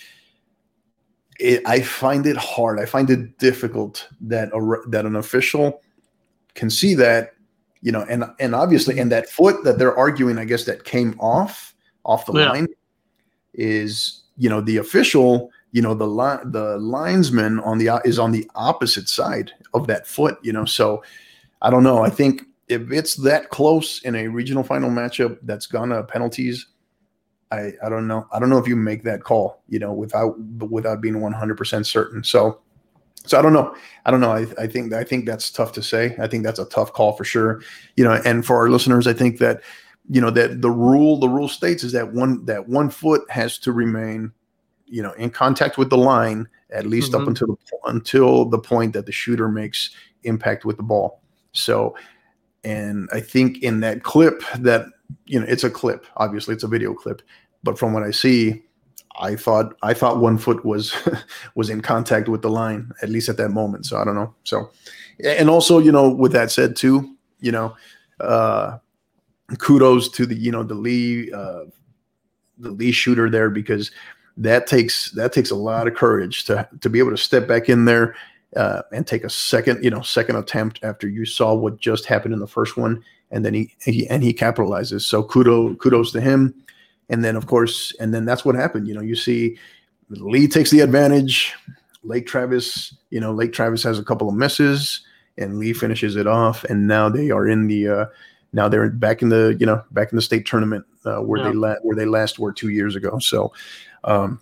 it, I find it hard. I find it difficult that a, that an official can see that. You know, and and obviously, and that foot that they're arguing, I guess, that came off off the yeah. line is, you know, the official, you know, the line, the linesman on the is on the opposite side of that foot. You know, so I don't know. I think if it's that close in a regional final matchup that's gonna penalties, I I don't know. I don't know if you make that call, you know, without without being one hundred percent certain. So. So I don't know. I don't know. I, I think I think that's tough to say. I think that's a tough call for sure. You know, and for our listeners, I think that, you know, that the rule the rule states is that one that one foot has to remain, you know, in contact with the line at least mm-hmm. up until the until the point that the shooter makes impact with the ball. So, and I think in that clip that, you know, it's a clip. Obviously, it's a video clip. but from what I see, I thought I thought one foot was was in contact with the line, at least at that moment. So I don't know. So, and also, you know, with that said too, you know, uh, kudos to the you know the Lee uh, the Lee shooter there, because that takes that takes a lot of courage to to be able to step back in there uh, and take a second you know second attempt after you saw what just happened in the first one, and then he, he and he capitalizes. So kudos kudos to him. And then, of course, and then that's what happened. You know, you see Lee takes the advantage. Lake Travis, you know, Lake Travis has a couple of misses, and Lee finishes it off. And now they are in the, uh, now they're back in the, you know, back in the state tournament uh, where yeah. they la- where they last were two years ago. So, um,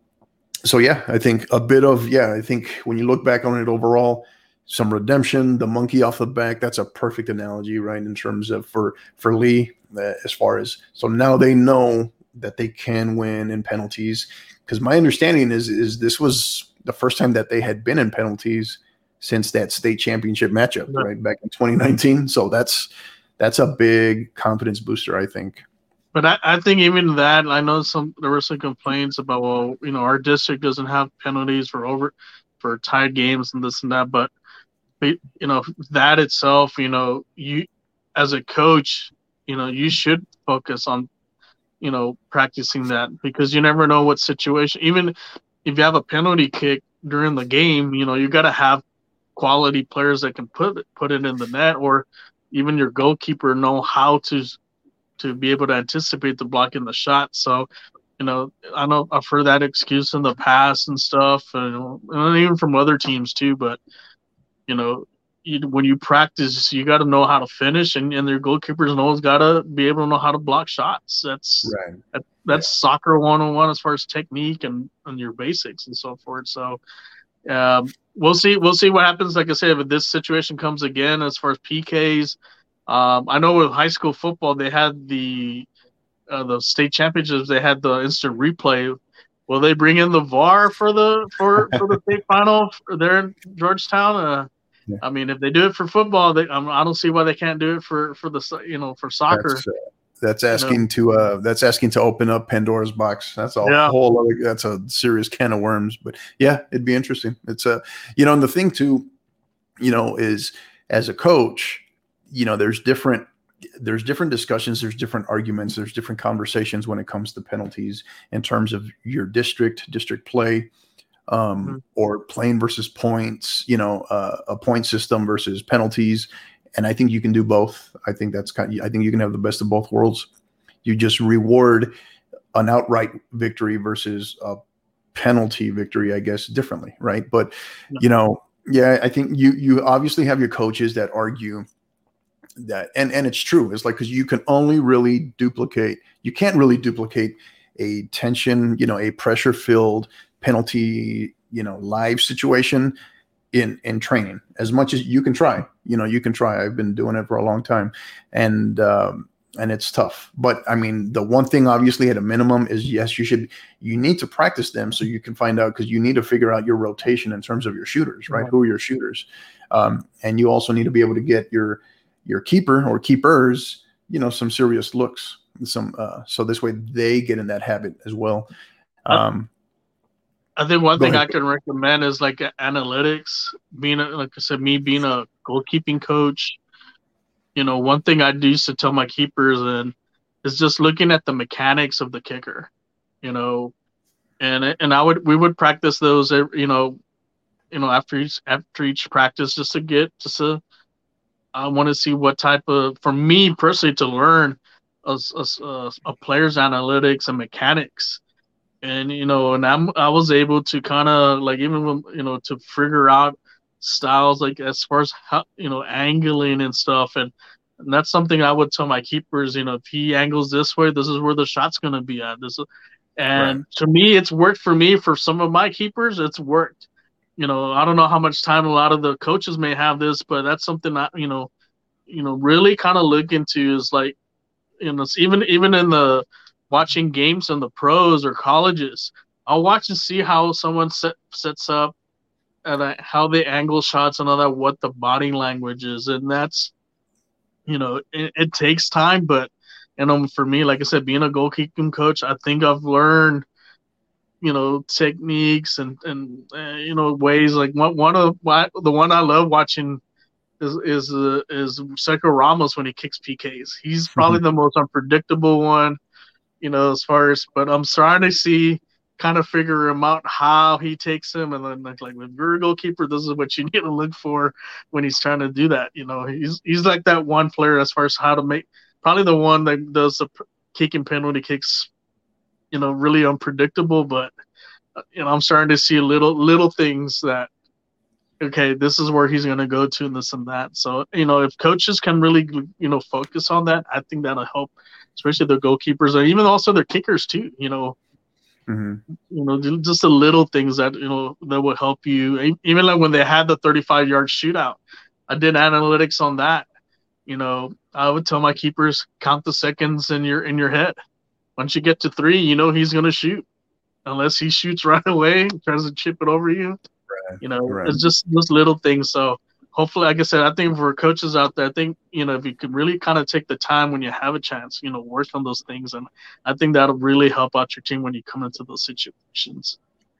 so yeah, I think a bit of yeah. I think when you look back on it overall, some redemption, the monkey off the back. That's a perfect analogy, right? In terms of for for Lee. Uh, as far as so now they know that they can win in penalties, because my understanding is is this was the first time that they had been in penalties since that state championship matchup, right, right back in twenty nineteen. So that's that's a big confidence booster, I think. But I, I think even that, I know some there were some complaints about, well, you know, our district doesn't have penalties for over for tied games and this and that, but, but you know, that itself, you know, you as a coach, you know, you should focus on, you know, practicing that, because you never know what situation. Even if you have a penalty kick during the game, you know, you got to have quality players that can put it, put it in the net, or even your goalkeeper know how to to be able to anticipate the block in the shot. So, you know, I know I've heard that excuse in the past and stuff, and, and even from other teams too. But you know. You, when you practice, you got to know how to finish, and, and their goalkeepers knows got to be able to know how to block shots. That's right. that, that's yeah. soccer one oh one as far as technique and, and your basics and so forth. So um, we'll see. We'll see what happens. Like I said, if this situation comes again as far as P Ks, um, I know with high school football they had the uh, the state championships. They had the instant replay. Will they bring in the V A R for the for, for the state final there in Georgetown? Uh, Yeah. I mean, if they do it for football, they, um, I don't see why they can't do it for, for the you know for soccer. That's, uh, that's asking you know? to uh, that's asking to open up Pandora's box. That's a yeah. whole other, that's a serious can of worms. But yeah, it'd be interesting. It's a uh, you know, and the thing too, you know, is as a coach, you know, there's different there's different discussions, there's different arguments, there's different conversations when it comes to penalties in terms of your district district play. Um, mm-hmm. or playing versus points, you know, uh, a point system versus penalties. And I think you can do both. I think that's kind of, I think you can have the best of both worlds. You just reward an outright victory versus a penalty victory, I guess, differently. Right. But, yeah. you know, yeah, I think you, you obviously have your coaches that argue that, and, and it's true. It's like, cause you can only really duplicate, you can't really duplicate a tension, you know, a pressure filled penalty, you know, live situation in, in training as much as you can try, you know, you can try. I've been doing it for a long time, and, um, and it's tough, but I mean, the one thing obviously at a minimum is yes, you should, you need to practice them so you can find out, because you need to figure out your rotation in terms of your shooters, right? Mm-hmm. Who are your shooters? Um, and you also need to be able to get your, your keeper or keepers, you know, some serious looks, some, uh, so this way they get in that habit as well. Um, I think one thing I can recommend is like analytics. Being a, like I said, me being a goalkeeping coach, you know, one thing I used to tell my keepers and is just looking at the mechanics of the kicker, you know, and and I would we would practice those, you know, you know after each after each practice just to get just to I want to see what type of, for me personally, to learn a, a, a player's analytics and mechanics. And, you know, and I'm, I was able to kind of like, even, you know, to figure out styles, like as far as, how, you know, angling and stuff. And, and that's something I would tell my keepers, you know, if he angles this way, this is where the shot's going to be at. This, and right. to me, it's worked for me. For some of my keepers, it's worked. You know, I don't know how much time a lot of the coaches may have this, but that's something that, you know, you know, really kind of look into is like, you know, even, even in the, watching games in the pros or colleges, I'll watch and see how someone set, sets up and uh, how they angle shots and all that, what the body language is. And that's, you know, it, it takes time, but And um, for me, like I said, being a goalkeeping coach, I think I've learned, you know, techniques and and uh, you know, ways. Like one one of my, the one I love watching is is uh, is Sergio Ramos when he kicks P Ks. He's probably the most unpredictable one, you know, as far as. But I'm starting to see, kind of figure him out how he takes him, and then like like with your goalkeeper, this is what you need to look for when he's trying to do that. You know, he's he's like that one player as far as how to make, probably the one that does the kicking penalty kicks, you know, really unpredictable. But you know, I'm starting to see little little things that, okay, this is where he's going to go to, and this and that. So, you know, if coaches can really, you know, focus on that, I think that'll help, especially their goalkeepers, and even also their kickers too. You know, mm-hmm. you know, just the little things that, you know, that will help you. Even like when they had the thirty-five yard shootout, I did analytics on that. You know, I would tell my keepers, count the seconds in your in your head. Once you get to three, you know he's going to shoot, unless he shoots right away, tries to chip it over you. You know, right. It's just those little things. So hopefully, like I said, I think for coaches out there, I think, you know, if you could really kind of take the time when you have a chance, you know, work on those things. And I think that'll really help out your team when you come into those situations.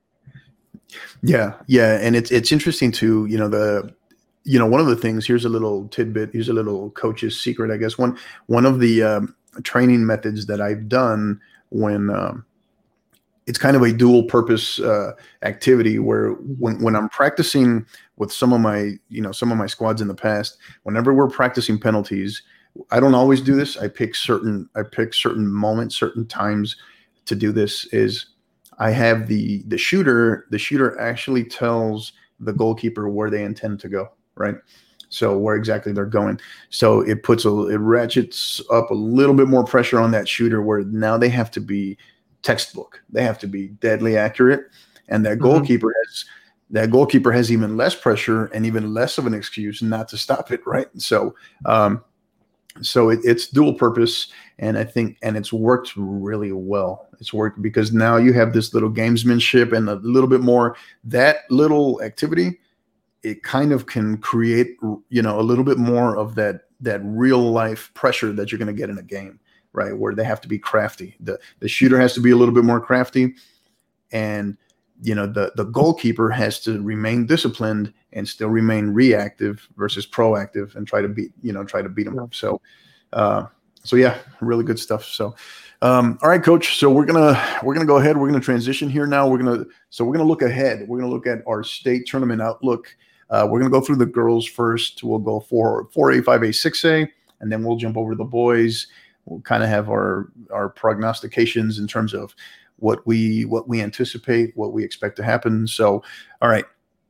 Yeah. Yeah. And it's, it's interesting too, you know, the, you know, one of the things, here's a little tidbit, here's a little coach's secret, I guess. One, one of the um, training methods that I've done when, um, it's kind of a dual purpose uh, activity where when, when I'm practicing with some of my, you know, some of my squads in the past, whenever we're practicing penalties, I don't always do this. I pick certain, I pick certain moments, certain times to do this. Is I have the, the shooter, the shooter actually tells the goalkeeper where they intend to go, right? So where exactly they're going. So it puts a, it ratchets up a little bit more pressure on that shooter, where now they have to be textbook. They have to be deadly accurate, and that goalkeeper mm-hmm. has that goalkeeper has even less pressure and even less of an excuse not to stop it, right? So, um, so it, it's dual purpose, and I think, and it's worked really well. It's worked because now you have this little gamesmanship and a little bit more. That little activity, it kind of can create, you know, a little bit more of that that real life pressure that you're going to get in a game. Right, where they have to be crafty. The the shooter has to be a little bit more crafty, and you know the the goalkeeper has to remain disciplined and still remain reactive versus proactive, and try to beat you know try to beat them up. So, uh, so yeah, really good stuff. So, um, all right, Coach. So we're gonna we're gonna go ahead. We're gonna transition here now. We're gonna so we're gonna look ahead. We're gonna look at our state tournament outlook. Uh, we're gonna go through the girls first. We'll go for four A, five A, six A, and then we'll jump over to the boys. We'll kind of have our our prognostications in terms of what we what we anticipate, what we expect to happen. So, all right.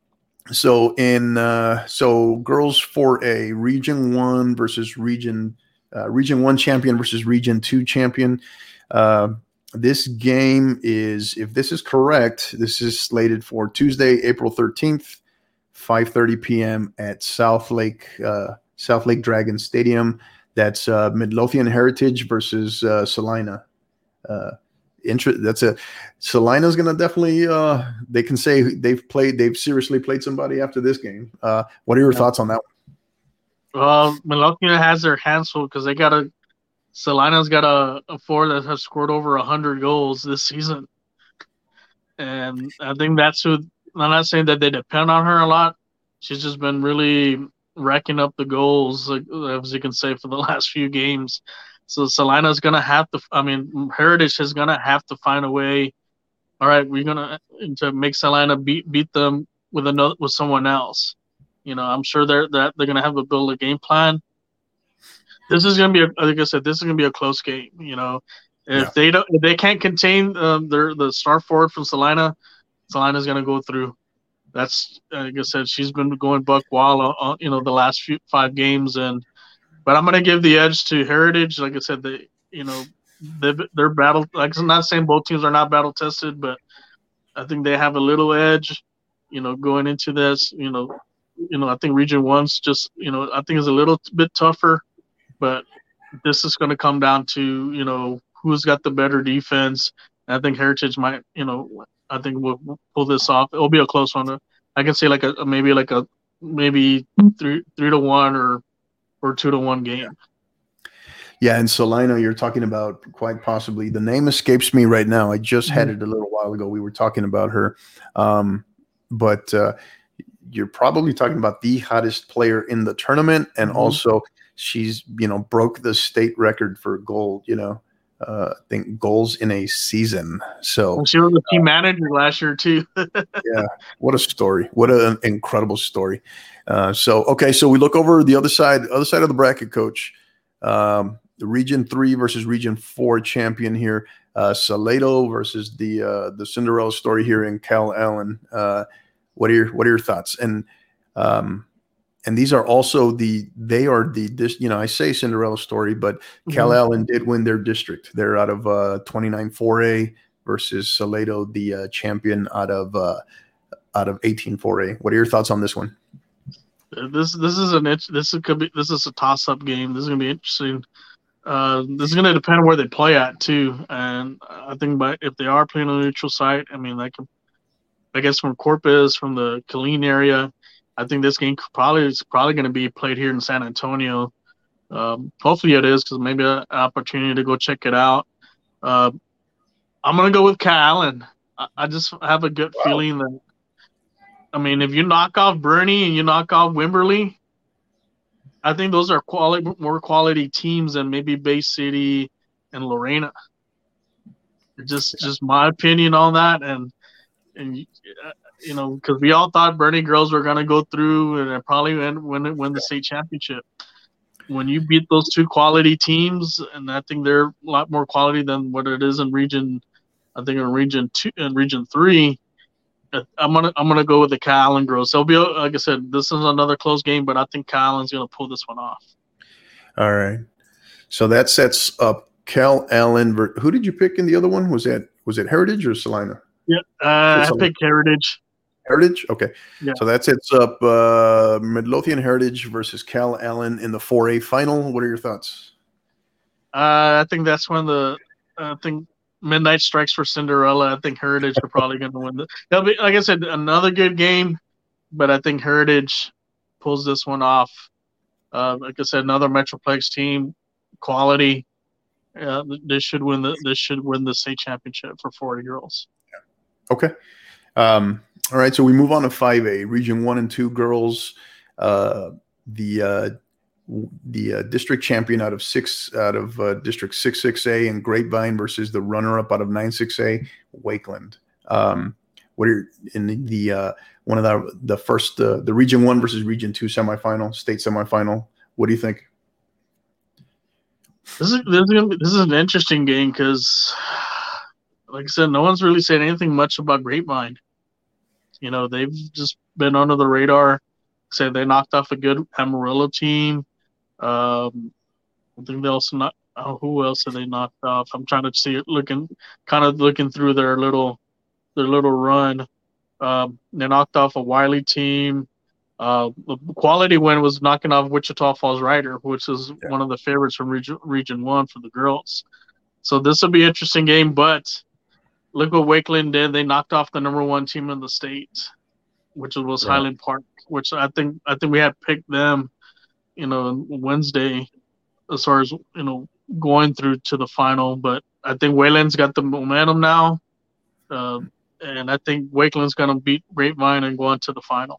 So in uh, so girls four A, Region One versus Region uh, Region One champion versus Region Two champion. Uh, this game is, if this is correct, this is slated for Tuesday, April thirteenth, five thirty p.m. at South Lake uh, South Lake Dragon Stadium. That's uh, Midlothian Heritage versus uh, Salina. Uh, inter- that's a Salina's going to definitely. Uh, they can say they've played. They've seriously played somebody after this game. Uh, what are your yeah. thoughts on that one? Well, Midlothian has their hands full because they got a. Salina's got a, a four that has scored over a hundred goals this season, and I think that's who. I'm not saying that they depend on her a lot. She's just been really racking up the goals, as you can say, for the last few games. So Salina's going to have to, I mean, Heritage is going to have to find a way. All right, we're going to to make Salina beat beat them with another with someone else. You know, I'm sure they're that they're going to have to build a game plan. This is going to be, a, like I said, this is going to be a close game. You know, if yeah. they don't, if they can't contain um, their the star forward from Salina, Salina's going to go through. That's, like I said, she's been going buck wild, uh, you know, the last few five games, and but I'm going to give the edge to Heritage. Like I said, they, you know, they they're battle. Like I'm not saying both teams are not battle tested, but I think they have a little edge, you know, going into this. You know, you know, I think Region One's just, you know, I think is a little bit tougher, but this is going to come down to, you know, who's got the better defense. And I think Heritage might, you know. I think we'll pull this off. It'll be a close one. I can say like a maybe like a maybe three three to one or or two to one game. Yeah, and Salina, you're talking about quite possibly. The name escapes me right now. I just had Mhm. it a little while ago. We were talking about her, um, but uh, you're probably talking about the hottest player in the tournament, and Mhm. also she's you know broke the state record for goal. You know, uh, I think goals in a season. So And she was the team manager last year too. yeah, what a story! What an incredible story. Uh, so okay, so we look over the other side, other side of the bracket, Coach. Um, the Region Three versus Region Four champion here, uh, Salado versus the uh, the Cinderella story here in Cal Allen. Uh, what are your what are your thoughts? And um, and these are also the they are the this you know I say Cinderella story, but Cal Mhm. Allen did win their district. They're out of uh, twenty-nine four A versus Salado, the uh, champion out of uh, out of eighteen four A. What are your thoughts on this one? This this is an this could be this is a toss up game. This is gonna be interesting. Uh, this is gonna depend on where they play at too, and I think by if they are playing on a neutral site, I mean, like I guess from Corpus, from the Killeen area, I think this game probably is probably going to be played here in San Antonio. Um, hopefully it is because maybe an opportunity to go check it out. Uh, I'm going to go with Cal Allen. I, I just have a good Wow. feeling that, I mean, if you knock off Bernie and you knock off Wimberley, I think those are quality, more quality teams than maybe Bay City and Lorena. Just, just my opinion on that, and and you know, because we all thought Bernie girls were gonna go through and probably win win win the state championship. When you beat those two quality teams, and I think they're a lot more quality than what it is in region, I think in region two and region three. I'm gonna I'm gonna go with the Cal Allen girls. They'll be like I said, this is another close game, but I think Cal Allen's gonna pull this one off. All right. So that sets up Cal Allen. Ver- Who did you pick in the other one? Was that was it Heritage or Salina? Yeah, uh, I picked Heritage. Heritage. Okay. Yeah, So that sets up uh, Midlothian Heritage versus Cal Allen in the four A final. What are your thoughts? uh, I think that's when the I think Midnight Strikes for Cinderella. I think Heritage are probably going to win. The, they'll be like I said, another good game, but I think Heritage pulls this one off. Uh, like I said, another Metroplex team, quality. Uh, this should win the this should win the state championship for forty girls. Okay. Um, all right. So we move on to five A, Region One and Two girls. Uh, the uh, the uh, district champion out of six out of uh, District Six Six A and Grapevine versus the runner-up out of Nine Six A, Wakeland. Um, what are in the, the uh, one of the the first uh, the Region One versus Region Two semifinal, state semifinal? What do you think? This is this is, be, this is an interesting game because, like I said, no one's really said anything much about Grapevine. You know, they've just been under the radar. Say they knocked off a good Amarillo team. Um, I think they also not. Oh, who else have they knocked off? I'm trying to see it, looking kind of looking through their little their little run. Um, they knocked off a Wiley team. Uh, the quality win was knocking off Wichita Falls Rider, which is Yeah. one of the favorites from Region Region One for the girls. So this will be an interesting game. But look what Wakeland did; they knocked off the number one team in the state, which was Right. Highland Park. Which I think I think we had picked them, you know, Wednesday as far as you know going through to the final. But I think Wayland's got the momentum now, uh, and I think Wakeland's going to beat Grapevine and go on to the final.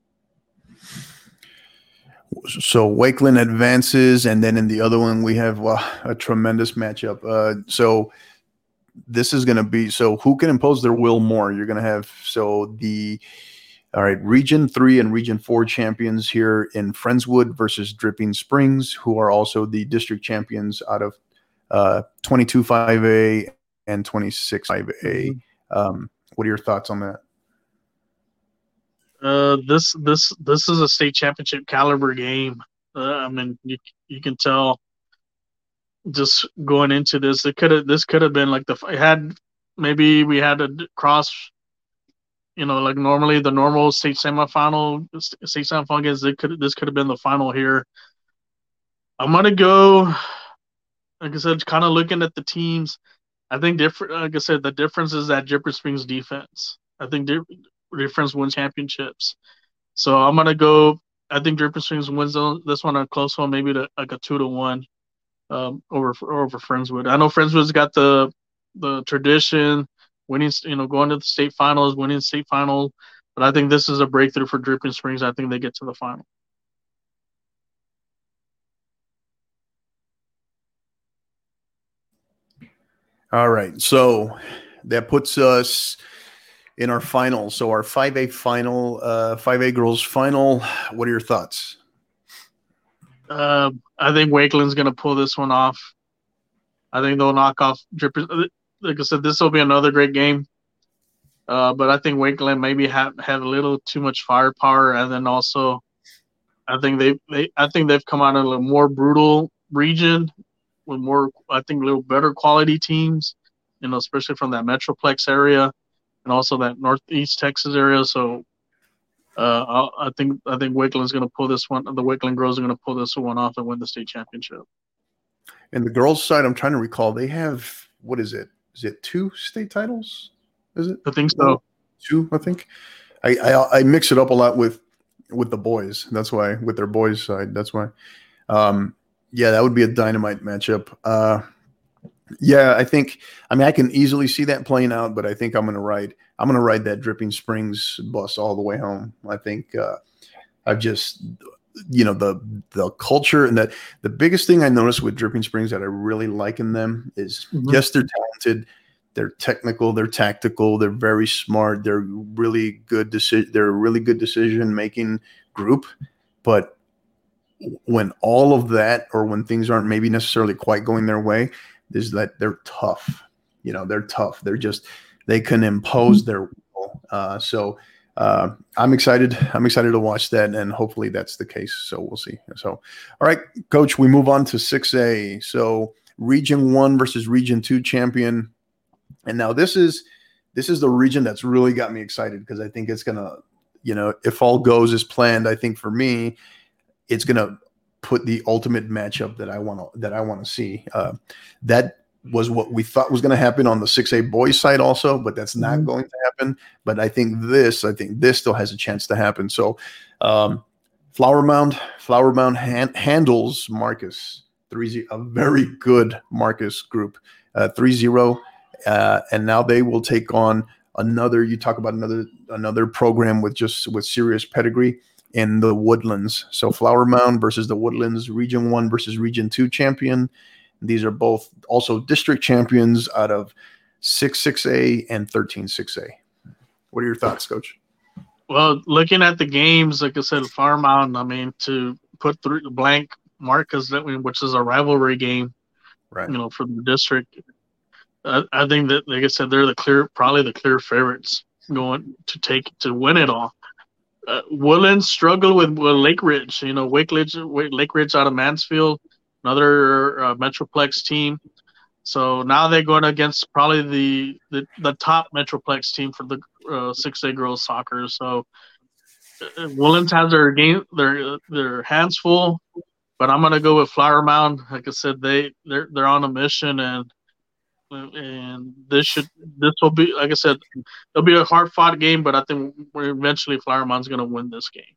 So Wakeland advances, and then in the other one we have well, a tremendous matchup. Uh, so this is going to be so who can impose their will more? You're going to have so the all right Region Three and Region Four champions here in Friendswood versus Dripping Springs, who are also the district champions out of uh, twenty-two five A and twenty-six five A. Mm-hmm. Um, what are your thoughts on that? Uh, this this this is a state championship caliber game. Uh, I mean, you you can tell just going into this, it could have this could have been like the it had maybe we had a cross, you know, like normally the normal state semifinal state semifinal games. It could this could have been the final here. I'm gonna go, like I said, kind of looking at the teams. I think different. Like I said, the difference is that Dripping Springs defense. I think difference wins championships. So I'm gonna go. I think Dripping Springs wins this one a close one, maybe to, like a two to one. um, over over Friendswood. I know Friendswood's got the the tradition, winning, you know, going to the state finals, winning state final, but I think this is a breakthrough for Dripping Springs. I think they get to the final. All right, so that puts us in our final. So our five A final, uh, five A girls final. What are your thoughts? Uh, I think Wakeland's going to pull this one off. I think they'll knock off Drippers. Like I said, this will be another great game. Uh, but I think Wakeland maybe have, have a little too much firepower, and then also, I think they, they I think they've come out of a more brutal region with more, I think, a little better quality teams. You know, especially from that Metroplex area and also that Northeast Texas area. So, uh, I think I think Wakeland's going to pull this one. The Wakeland girls are going to pull this one off and win the state championship. And the girls' side, I'm trying to recall, they have, what is it? Is it two state titles? Is it? I think so. Two, I think. I, I I mix it up a lot with with the boys. That's why, with their boys' side. That's why. Um, yeah, that would be a dynamite matchup. Uh, yeah, I think. I mean, I can easily see that playing out, but I think I'm going to ride. I'm going to ride that Dripping Springs bus all the way home. I think uh, I've just. You know, the the culture and that the biggest thing I noticed with Dripping Springs that I really like in them is mm-hmm. yes, they're talented, they're technical, they're tactical, they're very smart, they're really good decision, they're a really good decision making group. But when all of that, or when things aren't maybe necessarily quite going their way, is that they're tough. You know, they're tough. They're just they can impose their will. Uh, so. Uh, I'm excited. I'm excited to watch that, and hopefully that's the case. So we'll see. So, all right, Coach, we move on to six A. So Region One versus Region Two champion, and now this is this is the region that's really got me excited because I think it's gonna, you know, if all goes as planned, I think for me, it's gonna put the ultimate matchup that I want to that I want to see. Uh, that. was what we thought was going to happen on the six A boys side also, but that's not mm-hmm. going to happen. But I think this, I think this still has a chance to happen. So um, Flower Mound, Flower Mound hand, handles Marcus three, a very good Marcus group, uh, three zero. Uh, and now they will take on another, you talk about another, another program with just with serious pedigree in the Woodlands. So Flower Mound versus the Woodlands, Region One versus Region Two champion. These are both also district champions out of six six A and thirteen six A. What are your thoughts, Coach? Well, looking at the games, like I said, Flower Mound, I mean, to put through the blank Marcus, which is a rivalry game, right? You know, for the district. Uh, I think that, like I said, they're the clear, probably the clear favorites going to take to win it all. Uh, Woodlands struggled with, with Lake Ridge, you know, Wake Ridge, Lake Ridge out of Mansfield. Another uh, Metroplex team. So now they're going against probably the the, the top Metroplex team for the uh, six A girls soccer. So uh, Woodlands has their game, their their hands full, but I'm going to go with Flower Mound. Like I said, they they're they're on a mission, and and this should this will be, like I said, it'll be a hard fought game, but I think eventually Flower Mound's going to win this game.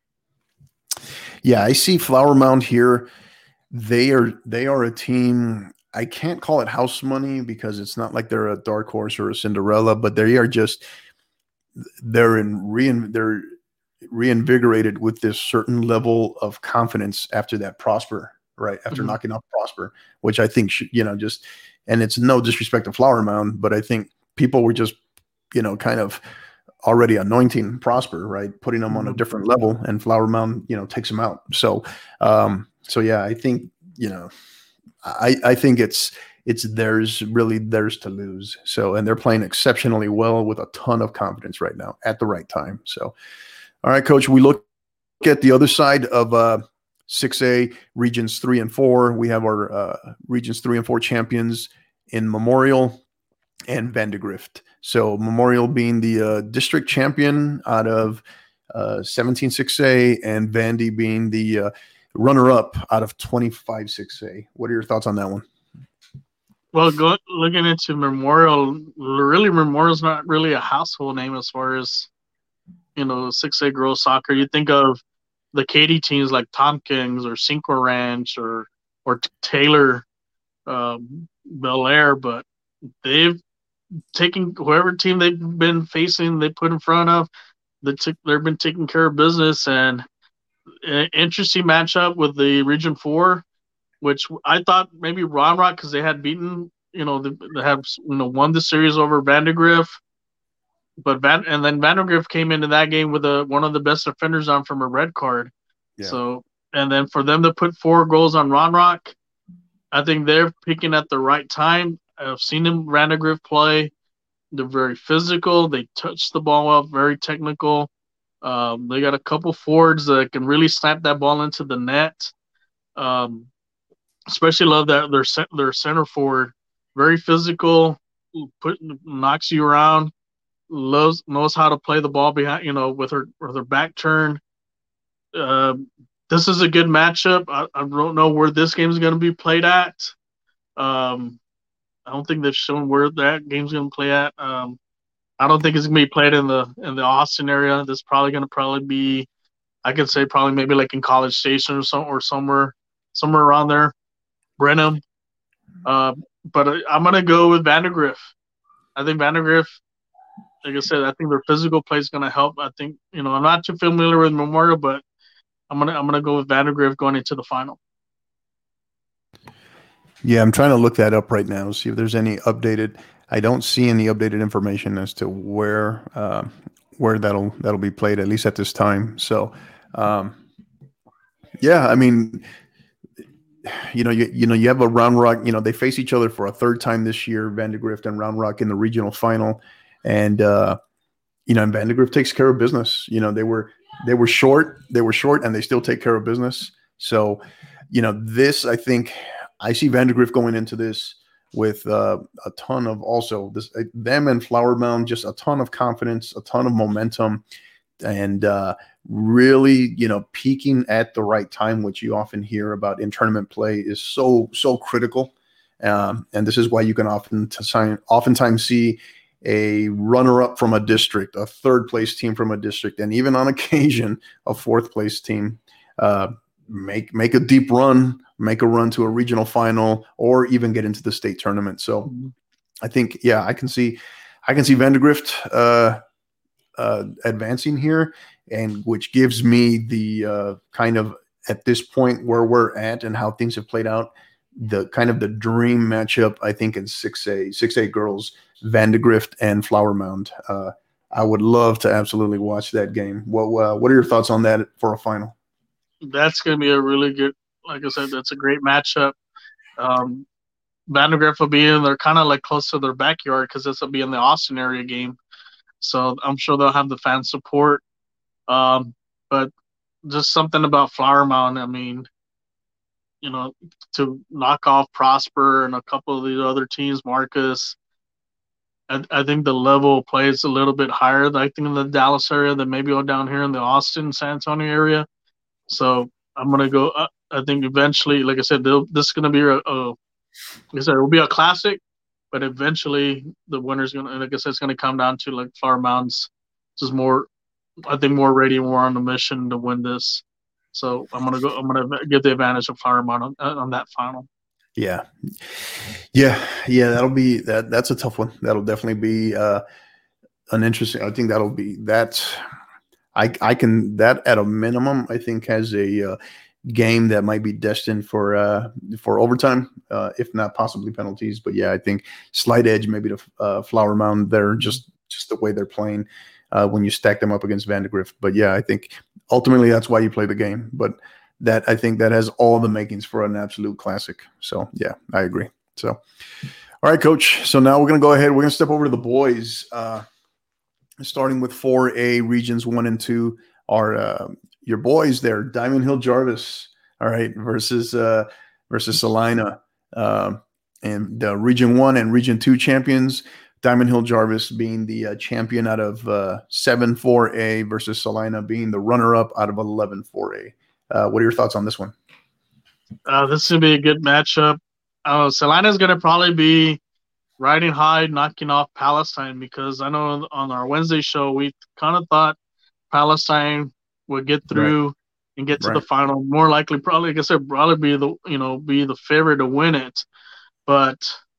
Yeah, I see Flower Mound here. They are they are a team. I can't call it house money because it's not like they're a dark horse or a Cinderella, but they are just they're in rein, they're reinvigorated with this certain level of confidence after that Prosper, right? After mm-hmm. knocking off Prosper, which I think should, you know, just and it's no disrespect to Flower Mound, but I think people were just, you know, kind of already anointing Prosper, right? Putting them on a different level, and Flower Mound, you know, takes them out. So, um, so yeah, I think, you know, I, I think it's, it's theirs, really theirs to lose. So, and they're playing exceptionally well with a ton of confidence right now at the right time. So, all right, Coach, we look at the other side of uh, six A regions three and four. We have our uh, regions three and four champions in Memorial and Vandegrift. So Memorial being the uh, district champion out of uh, seventeen six A, and Vandy being the uh, runner-up out of twenty-five six A. What are your thoughts on that one? Well, go, looking into Memorial, really Memorial's not really a household name as far as, you know, six A girls soccer. You think of the Katy teams like Tompkins or Cinco Ranch or or Taylor um, Belair, but they've taken whoever team they've been facing, they put in front of, they took, they've been taking care of business. And an interesting matchup with the Region Four, which I thought maybe Ron Rock, because they had beaten, you know, they, they have you know won the series over Vandergrift, but Van and then Vandergrift came into that game with a one of the best defenders on from a red card. Yeah. So and then for them to put four goals on Ron Rock, I think they're picking at the right time. I've seen them Vandergrift play. They're very physical. They touch the ball up, very technical. Um, they got a couple forwards that can really slap that ball into the net. Um, especially love that their their center forward, very physical, put knocks you around, loves knows how to play the ball behind, you know, with her with her back turned. Uh, this is a good matchup. I, I don't know where this game is going to be played at. Um, I don't think they've shown where that game's going to play at. Um, I don't think it's going to be played in the in the Austin area. This is probably going to probably be, I could say probably maybe like in College Station or some or somewhere somewhere around there, Brenham. Uh, but I'm going to go with Vandergrift. I think Vandergrift, like I said, I think their physical play is going to help. I think, you know, I'm not too familiar with Memorial, but I'm gonna I'm gonna go with Vandergrift going into the final. Yeah, I'm trying to look that up right now, see if there's any updated. I don't see any updated information as to where uh, where that'll that'll be played, at least at this time. So, um, yeah, I mean, you know, you you know, you have a Round Rock. You know, they face each other for a third time this year, Vandergrift and Round Rock in the regional final, and uh, you know, and Vandergrift takes care of business. You know, they were they were short, they were short, and they still take care of business. So, you know, this I think. I see Vandergrift going into this with uh, a ton of also this uh, them and Flower Mound, just a ton of confidence, a ton of momentum, and uh, really, you know, peaking at the right time, which you often hear about in tournament play is so so critical. Um, and this is why you can often to sign, oftentimes see a runner-up from a district, a third-place team from a district, and even on occasion a fourth-place team uh, make make a deep run. Make a run to a regional final, or even get into the state tournament. So, I think, yeah, I can see, I can see Vandergrift uh, uh, advancing here, and which gives me the uh, kind of at this point where we're at and how things have played out, the kind of the dream matchup. I think in six A, six A girls, Vandergrift and Flower Mound. Uh, I would love to absolutely watch that game. What uh, What are your thoughts on that for a final? That's going to be a really good. Like I said, that's a great matchup. Um, Vandergrift will be in. They're kind of like close to their backyard because this will be in the Austin area game. So I'm sure they'll have the fan support. Um, but just something about Flower Mound. I mean, you know, to knock off Prosper and a couple of these other teams, Marcus. I, I think the level of play is a little bit higher, I think, in the Dallas area than maybe down here in the Austin, San Antonio area. So I'm going to go uh, – I think eventually, like I said, this is going to be a, a, like I said, it will be a classic, but eventually the winner's going to, like I said, it's going to come down to like Flower Mound's just more, I think more ready, more on the mission to win this. So I'm going to go, I'm going to give the advantage of Flower Mound on, on that final. Yeah. Yeah. Yeah. That'll be, that. that's a tough one. That'll definitely be uh, an interesting, I think that'll be, that's, I, I can, that at a minimum, I think has a, uh, game that might be destined for uh for overtime, uh if not possibly penalties. But yeah, I think slight edge maybe to uh, Flower Mound. They're just just the way they're playing uh when you stack them up against Vandergrift. But yeah, I think ultimately that's why you play the game. But that I think that has all the makings for an absolute classic. So yeah, I agree. So all right, Coach. So now we're gonna go ahead. We're gonna step over to the boys. Uh starting with four A regions one and two are uh your boys there, Diamond Hill Jarvis, all right, versus uh, versus Salina, uh, and uh, Region One and Region Two champions. Diamond Hill Jarvis being the uh, champion out of uh, seven four A versus Salina being the runner-up out of eleven four A. Uh, what are your thoughts on this one? Uh, this is gonna be a good matchup. Uh, Salina is gonna probably be riding high, knocking off Palestine, because I know on our Wednesday show we kind of thought Palestine would get through. Right. and get to Right. the final. More likely, probably, like I said, probably be the you know be the favorite to win it. But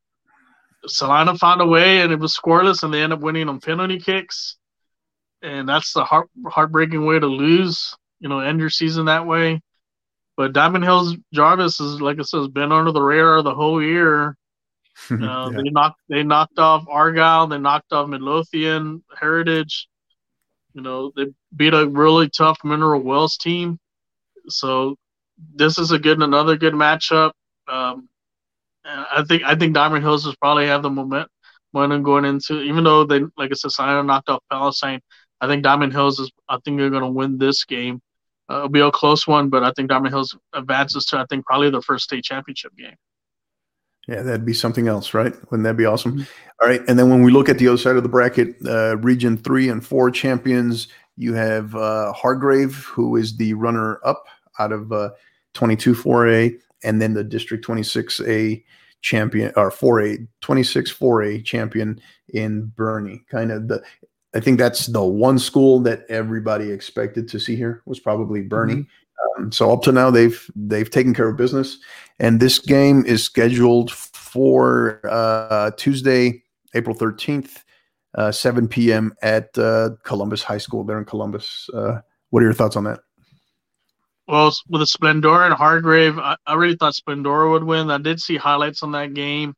Salina found a way, and it was scoreless, and they end up winning on penalty kicks. And that's the heart heartbreaking way to lose. You know, end your season that way. But Diamond Hills Jarvis is, like I said, has been under the radar the whole year. Uh, Yeah. They knocked they knocked off Argyle, they knocked off Midlothian, Heritage. You know, they beat a really tough Mineral Wells team. So this is a good another good matchup. Um, and I think I think Diamond Hills will probably have the moment momentum going into, even though they, like I said, Sinai knocked off Palestine. I think Diamond Hills is. I think they're going to win this game. Uh, it'll be a close one, but I think Diamond Hills advances to, I think, probably the first state championship game. Yeah, that'd be something else, right? Wouldn't that be awesome? Mm-hmm. All right. And then when we look at the other side of the bracket, uh, Region three and four champions, you have uh, Hargrave, who is the runner-up out of uh, twenty-two four A, and then the District twenty-six A champion, or four A, twenty-six four A champion in Boerne. Kind of the, I think that's the one school that everybody expected to see here was probably Boerne. Mm-hmm. Um, so up to now, they've they've taken care of business, and this game is scheduled for uh, Tuesday, April thirteenth, uh, seven p.m. at uh, Columbus High School there in Columbus. Uh, what are your thoughts on that? Well, with the Splendora and Hargrave, I, I really thought Splendora would win. I did see highlights on that game.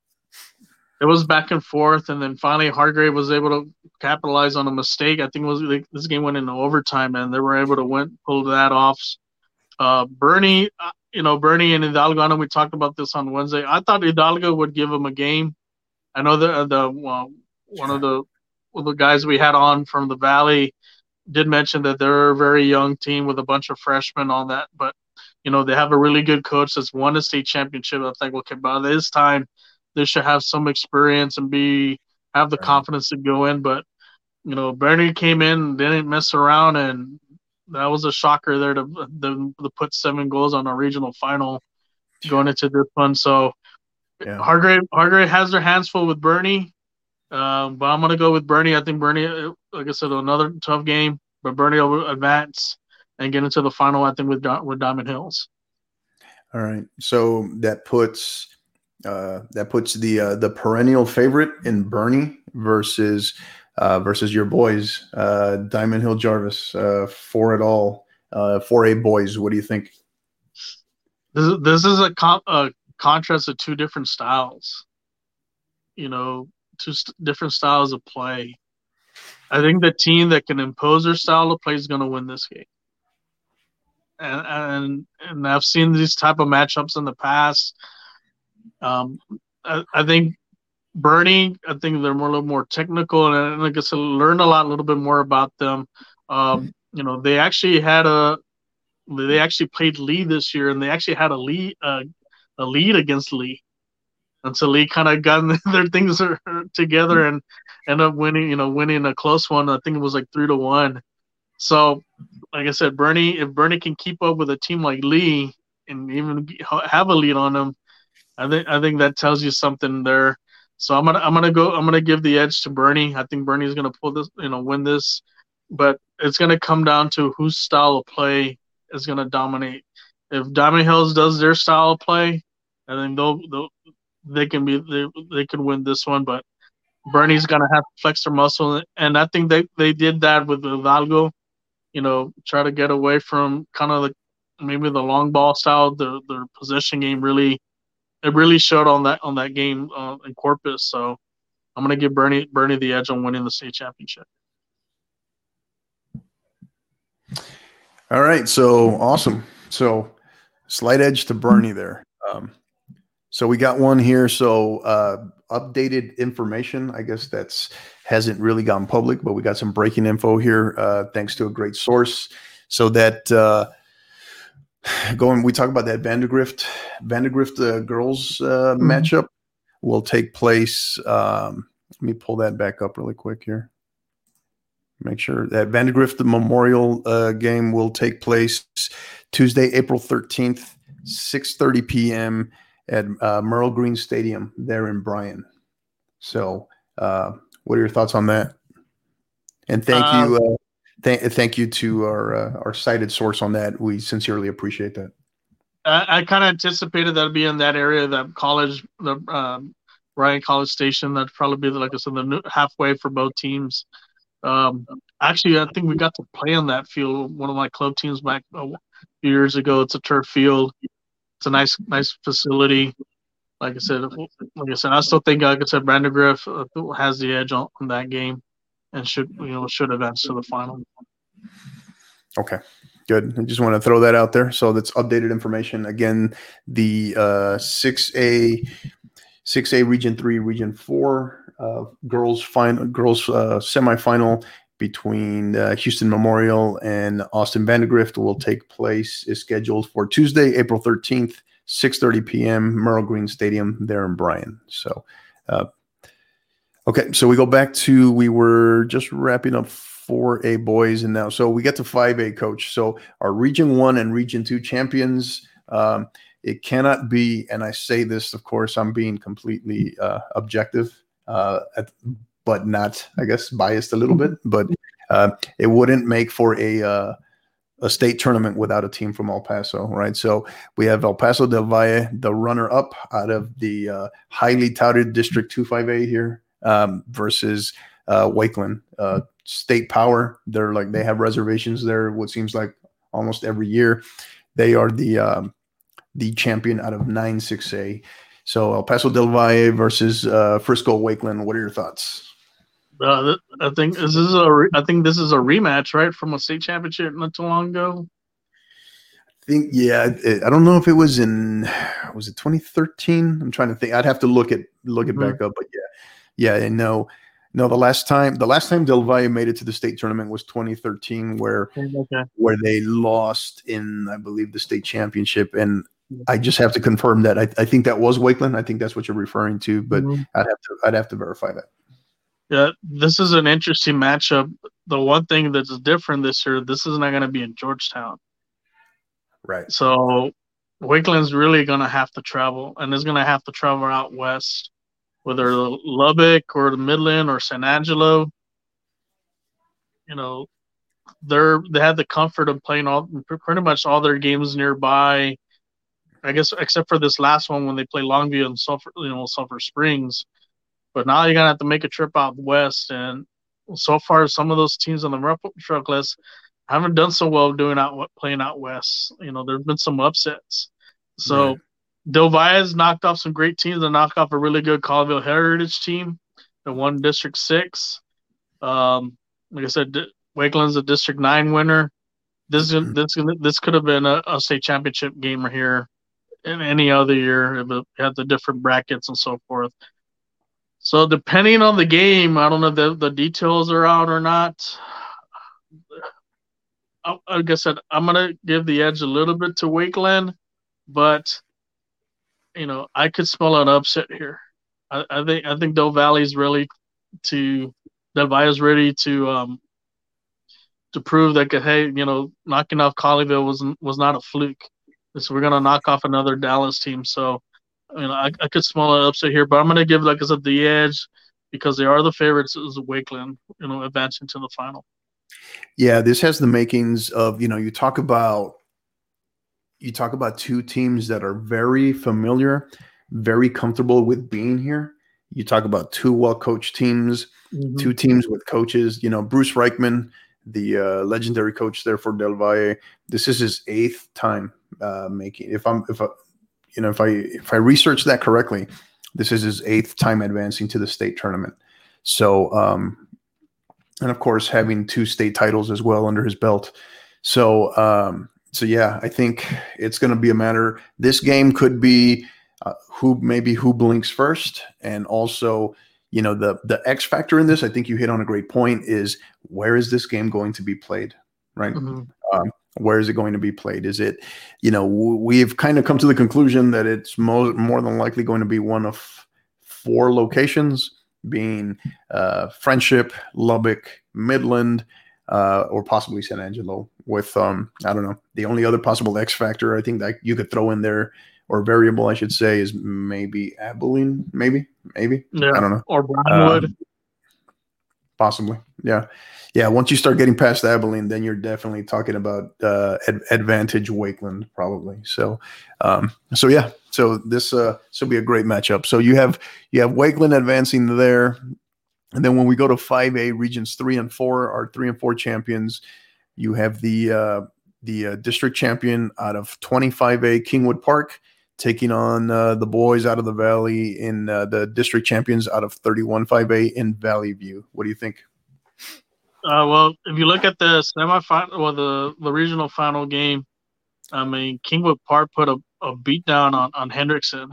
It was back and forth, and then finally Hargrave was able to capitalize on a mistake. I think it was like, this game went into overtime, and they were able to win, pull that off. Uh, Boerne, you know, Boerne and Hidalgo, I know we talked about this on Wednesday. I thought Hidalgo would give them a game. I know the the uh, one of the one of the guys we had on from the Valley did mention that they're a very young team with a bunch of freshmen on that, but you know they have a really good coach that's won a state championship. I think okay, by this time they should have some experience and be have the right. confidence to go in. But you know, Boerne came in, didn't mess around, and that was a shocker there to, to, to put seven goals on a regional final going into this one. So yeah. Hargrave Hargrave has their hands full with Boerne, um, but I'm going to go with Boerne. I think Boerne, like I said, another tough game, but Boerne will advance and get into the final, I think, with, with Diamond Hills. All right. So that puts uh, that puts the uh, the perennial favorite in Boerne versus uh, versus your boys, uh, Diamond Hill Jarvis, uh, for it all, uh, four A boys. What do you think? This is, this is a, con- a contrast of two different styles. You know, two st- different styles of play. I think the team that can impose their style of play is going to win this game. And, and and I've seen these type of matchups in the past. Um, I, I think Boerne, I think they're more, a little more technical, and like I said, learn a lot, a little bit more about them. Um, you know, they actually had a, they actually played Lee this year, and they actually had a lead, uh, a lead against Lee, until Lee kind of got their things together and ended up winning. You know, winning a close one. I think it was like three to one. So, like I said, Boerne, if Boerne can keep up with a team like Lee and even have a lead on them, I think I think that tells you something there. So I'm gonna I'm gonna go I'm gonna give the edge to Boerne. I think Boerne is gonna pull this, you know, win this, but it's gonna come down to whose style of play is gonna dominate. If Diamond Hills does their style of play, I think they'll, they'll they can be they they can win this one. But Boerne's gonna have to flex their muscle, and I think they they did that with Hidalgo. You know, try to get away from kind of the maybe the long ball style. Their their possession game really. It really showed on that on that game uh, in Corpus. So I'm going to give Boerne Boerne the edge on winning the state championship. All right, so awesome. So slight edge to Boerne there. Um, so we got one here. So uh, updated information. I guess that's hasn't really gone public, but we got some breaking info here uh, thanks to a great source. So that. Uh, Going, we talk about that Vandergrift, Vandergrift uh, girls uh, mm-hmm. matchup will take place. Um, let me pull that back up really quick here. Make sure that Vandergrift the Memorial uh, game will take place Tuesday, April thirteenth, six thirty p.m. at uh, Merle Green Stadium there in Bryan. So, uh, what are your thoughts on that? And thank um, you, uh, Th- thank you to our uh, our cited source on that. We sincerely appreciate that. I, I kind of anticipated that'd be in that area, that college, the um, Ryan College Station. That'd probably be, like I said, the new, halfway for both teams. Um, actually, I think we got to play on that field. One of my club teams back a few years ago. It's a turf field. It's a nice, nice facility. Like I said, like I said, I still think, like I said, Vandegrift uh, has the edge on, on that game, and should you know should advance to the final. Okay. Good. I just want to throw that out there. So that's updated information. Again, the uh, six A, six A Region Three, Region Four uh, girls final, girls uh, semifinal between uh, Houston Memorial and Austin Vandegrift will take place. Is scheduled for Tuesday, April thirteenth, six thirty p.m. Merrill Green Stadium there in Bryan. So, uh, okay. So we go back to we were just wrapping up four A boys, and now so we get to five A, coach. So our Region One and Region Two champions. Um, it cannot be, and I say this, of course, I'm being completely uh, objective, uh, at, but not, I guess, biased a little bit. But uh, it wouldn't make for a uh, a state tournament without a team from El Paso, right? So we have El Paso del Valle, the runner-up out of the uh, highly touted District Two five A here, um, versus uh, Wakeland. Uh, State Power, they're like they have reservations there. What seems like almost every year, they are the um, the champion out of nine six A. So El Paso del Valle versus uh, Frisco Wakeland. What are your thoughts? Uh, I think this is a I think this is a rematch, right, from a state championship not too long ago. I think yeah. It, I don't know if it was in was it twenty thirteen. I'm trying to think. I'd have to look at look it back mm-hmm. up, but yeah, yeah. And no. No, the last time the last time Del Valle made it to the state tournament was twenty thirteen, where okay. where they lost in, I believe, the state championship. And I just have to confirm that. I, I think that was Wakeland. I think that's what you're referring to, but mm-hmm. I'd have to I'd have to verify that. Yeah, this is an interesting matchup. The one thing that's different this year, this is not going to be in Georgetown, right? So Wakeland's really going to have to travel, and is going to have to travel out west. Whether Lubbock or the Midland or San Angelo, you know, they're they had the comfort of playing all pretty much all their games nearby. I guess except for this last one when they play Longview and Sulphur, you know, Sulphur Springs. But now you're gonna have to make a trip out west, and so far some of those teams on the rough truck list haven't done so well doing out playing out west. You know, there's been some upsets, so. Right. Del Valle's knocked off some great teams. They knocked off a really good Colville Heritage team that won District Six. Um, like I said, D- Wakeland's a District Nine winner. This is this this could have been a, a state championship game right here in any other year if it had the different brackets and so forth. So depending on the game, I don't know if the, the details are out or not. I, like I said, I'm gonna give the edge a little bit to Wakeland, but you know, I could smell an upset here. I, I think I think Del Valle's really to Del Valle's ready to um to prove that hey, you know, knocking off Colleyville was was not a fluke. So we're gonna knock off another Dallas team. So you know, I, I could smell an upset here, but I'm gonna give, like I said, the edge because they are the favorites as Wakeland, you know, advancing to the final. Yeah, this has the makings of, you know, you talk about You talk about two teams that are very familiar, very comfortable with being here. You talk about two well-coached teams, mm-hmm. two teams with coaches. You know, Bruce Reichman, the uh, legendary coach there for Del Valle. This is his eighth time uh, making. If I'm, if I, you know, if I if I research that correctly, this is his eighth time advancing to the state tournament. So, um, and of course, having two state titles as well under his belt. So. Um, So, yeah, I think it's going to be a matter. This game could be uh, who maybe who blinks first. And also, you know, the the X factor in this, I think you hit on a great point, is where is this game going to be played, right? Mm-hmm. Um, where is it going to be played? Is it, you know, we've kind of come to the conclusion that it's more, more than likely going to be one of four locations, being uh, Friendship, Lubbock, Midland, uh, or possibly San Angelo. With um, I don't know, the only other possible X factor I think that you could throw in there, or variable I should say, is maybe Abilene, maybe, maybe yeah, I don't know, or Brownwood. Um, Possibly. Yeah. Yeah. Once you start getting past Abilene, then you're definitely talking about uh, ad- advantage Wakeland, probably. So, um, so yeah. So this uh, this will be a great matchup. So you have you have Wakeland advancing there, and then when we go to five A regions three and four, our three and four champions, you have the uh, the uh, district champion out of twenty-five A Kingwood Park taking on uh, the boys out of the Valley in uh, the district champions out of thirty-one five A in Valley View. What do you think? Uh, well, if you look at the semifinal or the, the regional final game, I mean, Kingwood Park put a, a beat down on, on Hendrickson.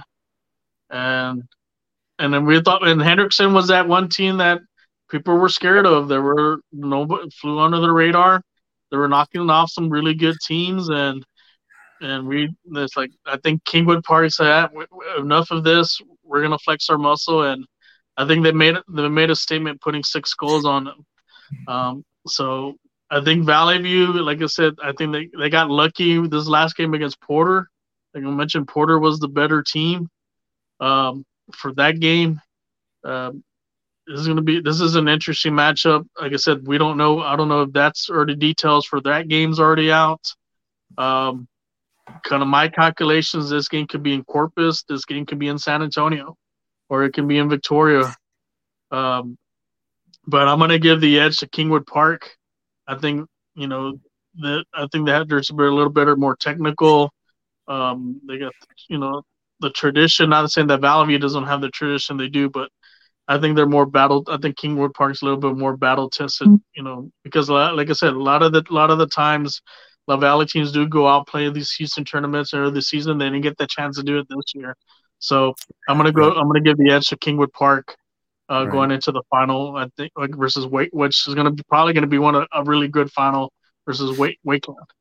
And and then we thought, and Hendrickson was that one team that people were scared of. There were nobody flew under the radar. They were knocking off some really good teams, and and we it's like I think Kingwood Park said, enough of this. We're gonna flex our muscle, and I think they made they made a statement putting six goals on them. Um, so I think Valley View, like I said, I think they, they got lucky this last game against Porter. Like I mentioned, Porter was the better team um, for that game. Um, this is going to be this is an interesting matchup. Like I said, we don't know. I don't know if that's already details for that game's already out. Um, kind of my calculations, this game could be in Corpus. This game could be in San Antonio, or it can be in Victoria. Um, But I'm gonna give the edge to Kingwood Park. I think you know that I think that there's a little better, more technical. Um, they got you know the tradition. Not saying that Valley View doesn't have the tradition they do, but I think they're more battle. I think Kingwood Park's a little bit more battle tested. You know, because like I said, a lot of the a lot of the times, La Valley teams do go out play these Houston tournaments early this season. They didn't get the chance to do it this year, so I'm gonna go. I'm gonna give the edge to Kingwood Park. Uh, right. Going into the final, I think, like versus Wake, which is going to be probably going to be one of a really good final versus Wake Wakeland.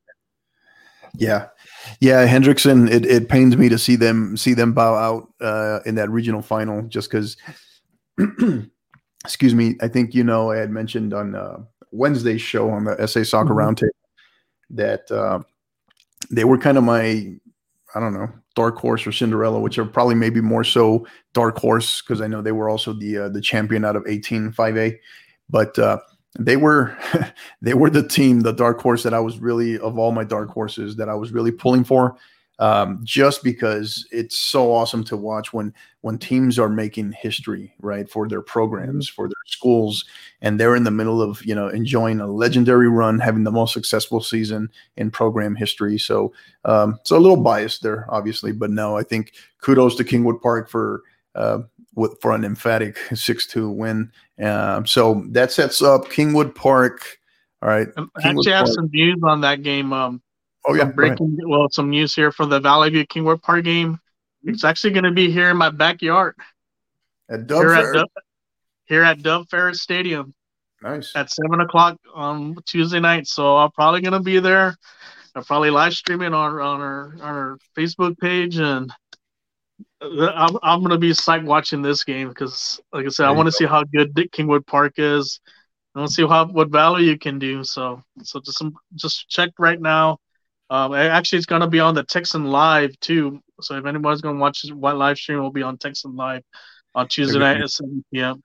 Yeah, yeah, Hendrickson. It, it pains me to see them see them bow out uh, in that regional final, just because. Excuse me. I think you know I had mentioned on uh, Wednesday's show on the S A Soccer mm-hmm. Roundtable that uh, they were kind of my. I don't know, dark horse or Cinderella, which are probably maybe more so dark horse because I know they were also the uh, the champion out of eighteen five A, but uh, they were they were the team, the dark horse that I was really of all my dark horses that I was really pulling for, um, just because it's so awesome to watch when when teams are making history, right, for their programs, for their schools, and they're in the middle of, you know, enjoying a legendary run, having the most successful season in program history. So, um, so a little biased there, obviously, but no, I think kudos to Kingwood Park for uh, with, for an emphatic six two win. Um, so that sets up Kingwood Park. All right. I actually have Park. some views on that game. Um, oh yeah, breaking well, some news here for the Valley View Kingwood Park game. It's actually going to be here in my backyard. At Dub here, Ferris. at Dub, here at Dub Ferris Stadium. Nice. At seven o'clock on Tuesday night. So I'm probably going to be there. I'll probably live stream it on, on, our, on our Facebook page. And I'm, I'm going to be psyched watching this game because, like I said, there I want to see how good Dick Kingwood Park is. I want to see how what Valley you can do. So, so just, just check right now. Um, actually, it's going to be on the Texan Live, too. So if anybody's going to watch this live stream, it will be on Texan Live on Tuesday night at seven p.m.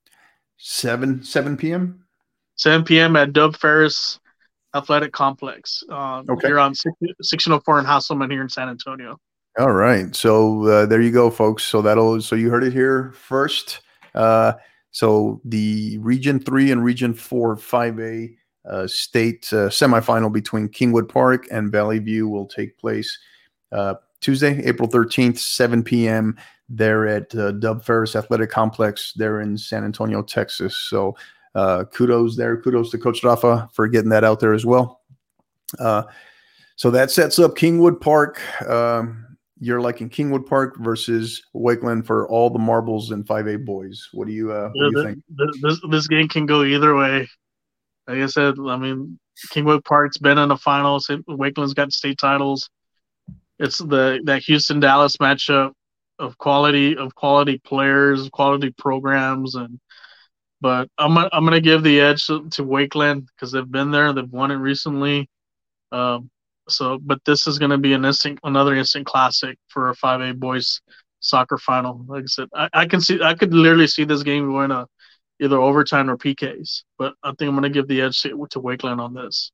seven, seven p.m.? seven p.m. at Dub Ferris Athletic Complex. Um, okay. Here on sixteen oh four in Hasselman here in San Antonio. All right. So uh, there you go, folks. So that'll so you heard it here first. Uh, so the Region three and Region four five A uh, state uh, semifinal between Kingwood Park and Valley View will take place uh, Tuesday, April thirteenth, seven p.m. there at uh, Dub Ferris Athletic Complex there in San Antonio, Texas. So uh, kudos there. Kudos to Coach Rafa for getting that out there as well. Uh, so that sets up Kingwood Park. Um, you're liking Kingwood Park versus Wakeland for all the marbles in five A boys. What do you, uh, what yeah, do you the, think? The, this, this game can go either way. Like I said, I mean, Kingwood Park's been in the finals. Wakeland's got state titles. It's the that Houston Dallas matchup of quality of quality players, quality programs, and but I'm I'm gonna give the edge to, to Wakeland because they've been there, they've won it recently. Um, so, but this is gonna be an instant, another instant classic for a five A boys soccer final. Like I said, I, I can see, I could literally see this game going a either overtime or P Ks. But I think I'm going to give the edge to, to Wakeland on this.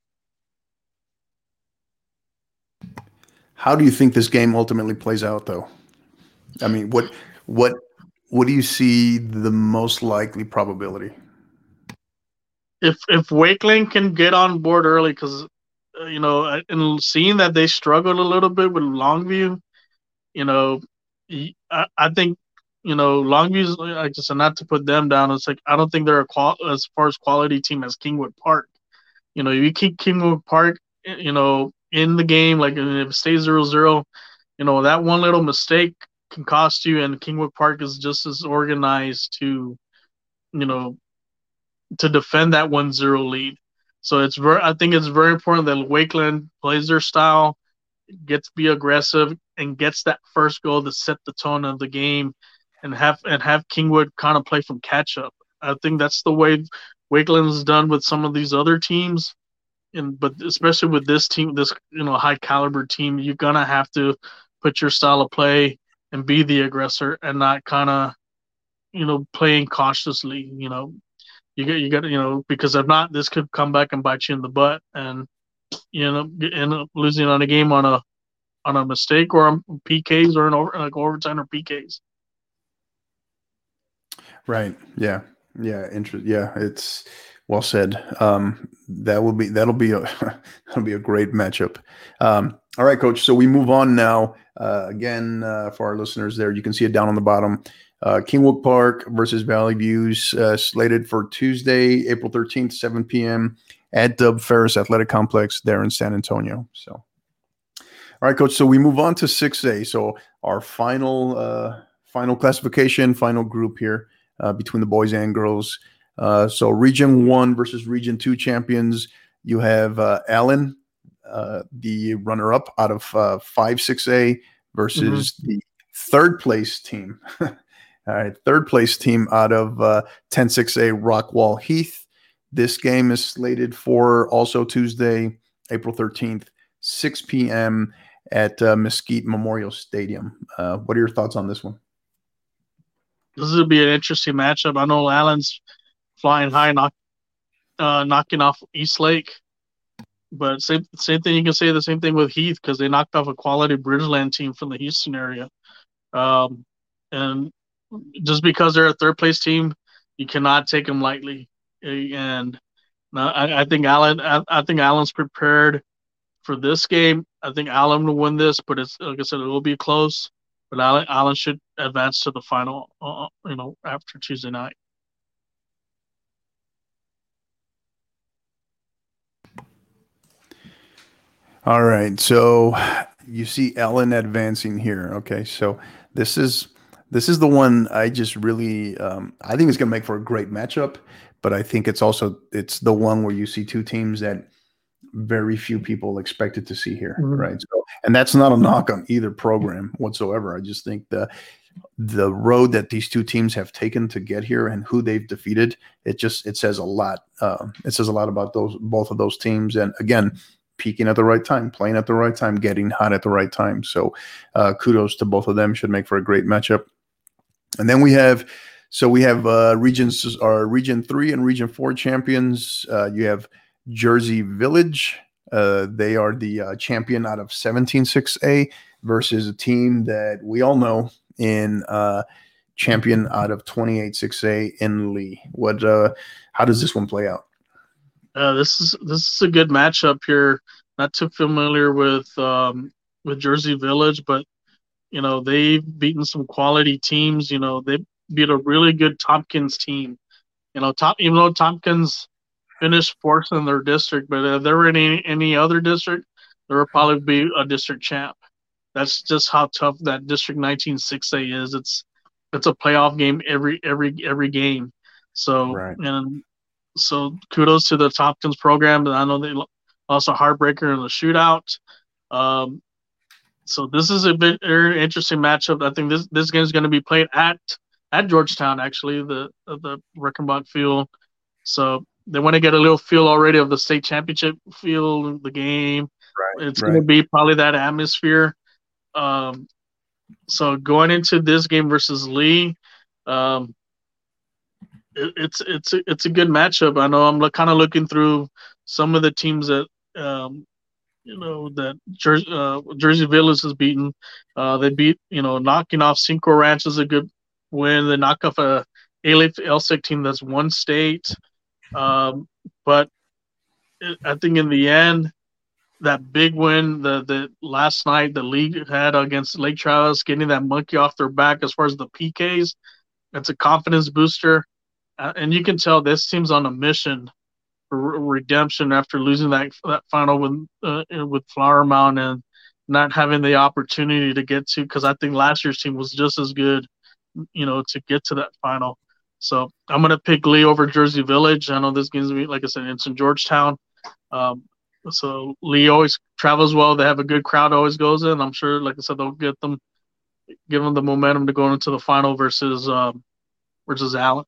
How do you think this game ultimately plays out, though? I mean, what what what do you see the most likely probability? If if Wakeland can get on board early, because uh, you know, and seeing that they struggled a little bit with Longview, you know, I, I think you know Longview's like just not to put them down. It's like I don't think they're a qual as far as quality team as Kingwood Park. You know, you keep Kingwood Park, you know, in the game, like if it stays zero zero, you know, that one little mistake can cost you. And Kingwood Park is just as organized to, you know, to defend that one zero lead. So it's very, I think it's very important that Wakeland plays their style, gets to be aggressive, and gets that first goal to set the tone of the game, and have and have Kingwood kind of play from catch up. I think that's the way Wakeland's done with some of these other teams, and but especially with this team, this you know high caliber team, you're gonna have to put your style of play and be the aggressor, and not kind of you know playing cautiously. You know, you get you got you know because if not, this could come back and bite you in the butt, and you know end up losing on a game on a on a mistake or on P Ks or an over like overtime or P Ks. Right. Yeah. Yeah. Interest. Yeah. It's well said. Um, that will be that'll be a that'll be a great matchup. Um, all right, Coach. So we move on now. Uh, again, uh, for our listeners, there you can see it down on the bottom. Uh, Kingwood Park versus Valley Views, uh, slated for Tuesday, April thirteenth, seven p.m. at Dub Ferris Athletic Complex there in San Antonio. So, all right, Coach. So we move on to six A. So our final uh, final classification, final group here. Uh, between the boys and girls. Uh, so Region one versus Region two champions. You have uh, Allen, uh, the runner-up out of uh, five six A versus mm-hmm. the third place team. All right, third place team out of uh, ten six A Rockwall Heath. This game is slated for also Tuesday, April thirteenth, six p.m. at uh, Mesquite Memorial Stadium. Uh, what are your thoughts on this one? This will be an interesting matchup. I know Allen's flying high, knock, uh, knocking off Eastlake, but same same thing. You can say the same thing with Heath because they knocked off a quality Bridgeland team from the Houston area. Um, and just because they're a third place team, you cannot take them lightly. And I, I think Allen, I, I think Allen's prepared for this game. I think Allen will win this, but it's like I said, it will be close. But Allen, Allen should advance to the final, uh, you know, after Tuesday night. All right. So you see Allen advancing here. Okay. So this is this is the one I just really um, I think it's going to make for a great matchup. But I think it's also it's the one where you see two teams that very few people expected to see here, mm-hmm. right? So, and that's not a knock on either program whatsoever. I just think the the road that these two teams have taken to get here and who they've defeated, it just it says a lot. Uh, it says a lot about those both of those teams. And again, peaking at the right time, playing at the right time, getting hot at the right time. So, uh, kudos to both of them. Should make for a great matchup. And then we have. So we have uh, regions, our Region Three and Region Four champions. Uh, you have Jersey Village. Uh, they are the uh, champion out of seventeen six A versus a team that we all know in uh, champion out of twenty-eight six A in Lee. What? Uh, how does this one play out? Uh, this is this is a good matchup here. Not too familiar with um, with Jersey Village, but you know they've beaten some quality teams. You know they beat a really good Tompkins team. You know, top even though Tompkins finished fourth in their district, but if they were in any, any other district, there would probably be a district champ. That's just how tough that District nineteen six A is. It's it's a playoff game every every every game. So right. and so kudos to the Tompkins program. I know they lost a heartbreaker in the shootout. Um, so this is a bit very interesting matchup. I think this this game is going to be played at at Georgetown, actually, the the Reckenbach Field. So they want to get a little feel already of the state championship feel of the game. Right, it's right. going to be probably that atmosphere. Um, so going into this game versus Lee, um, it, it's it's a, it's a good matchup. I know I'm look, kind of looking through some of the teams that um, you know that Jersey, uh, Jersey Villas has beaten. Uh, they beat you know knocking off Cinco Ranch is a good win. They knock off a Elsic team that's one state. Um, but it, I think in the end, that big win the the last night the league had against Lake Travis, getting that monkey off their back as far as the P Ks, it's a confidence booster, uh, and you can tell this team's on a mission for re- redemption after losing that that final with uh, with Flower Mound and not having the opportunity to get to, because I think last year's team was just as good, you know, to get to that final. So I'm gonna pick Lee over Jersey Village. I know this game's gonna be, like I said, it's in Georgetown. Um, so Lee always travels well. They have a good crowd, always goes in. I'm sure, like I said, they'll get them, give them the momentum to go into the final versus um, versus Allen.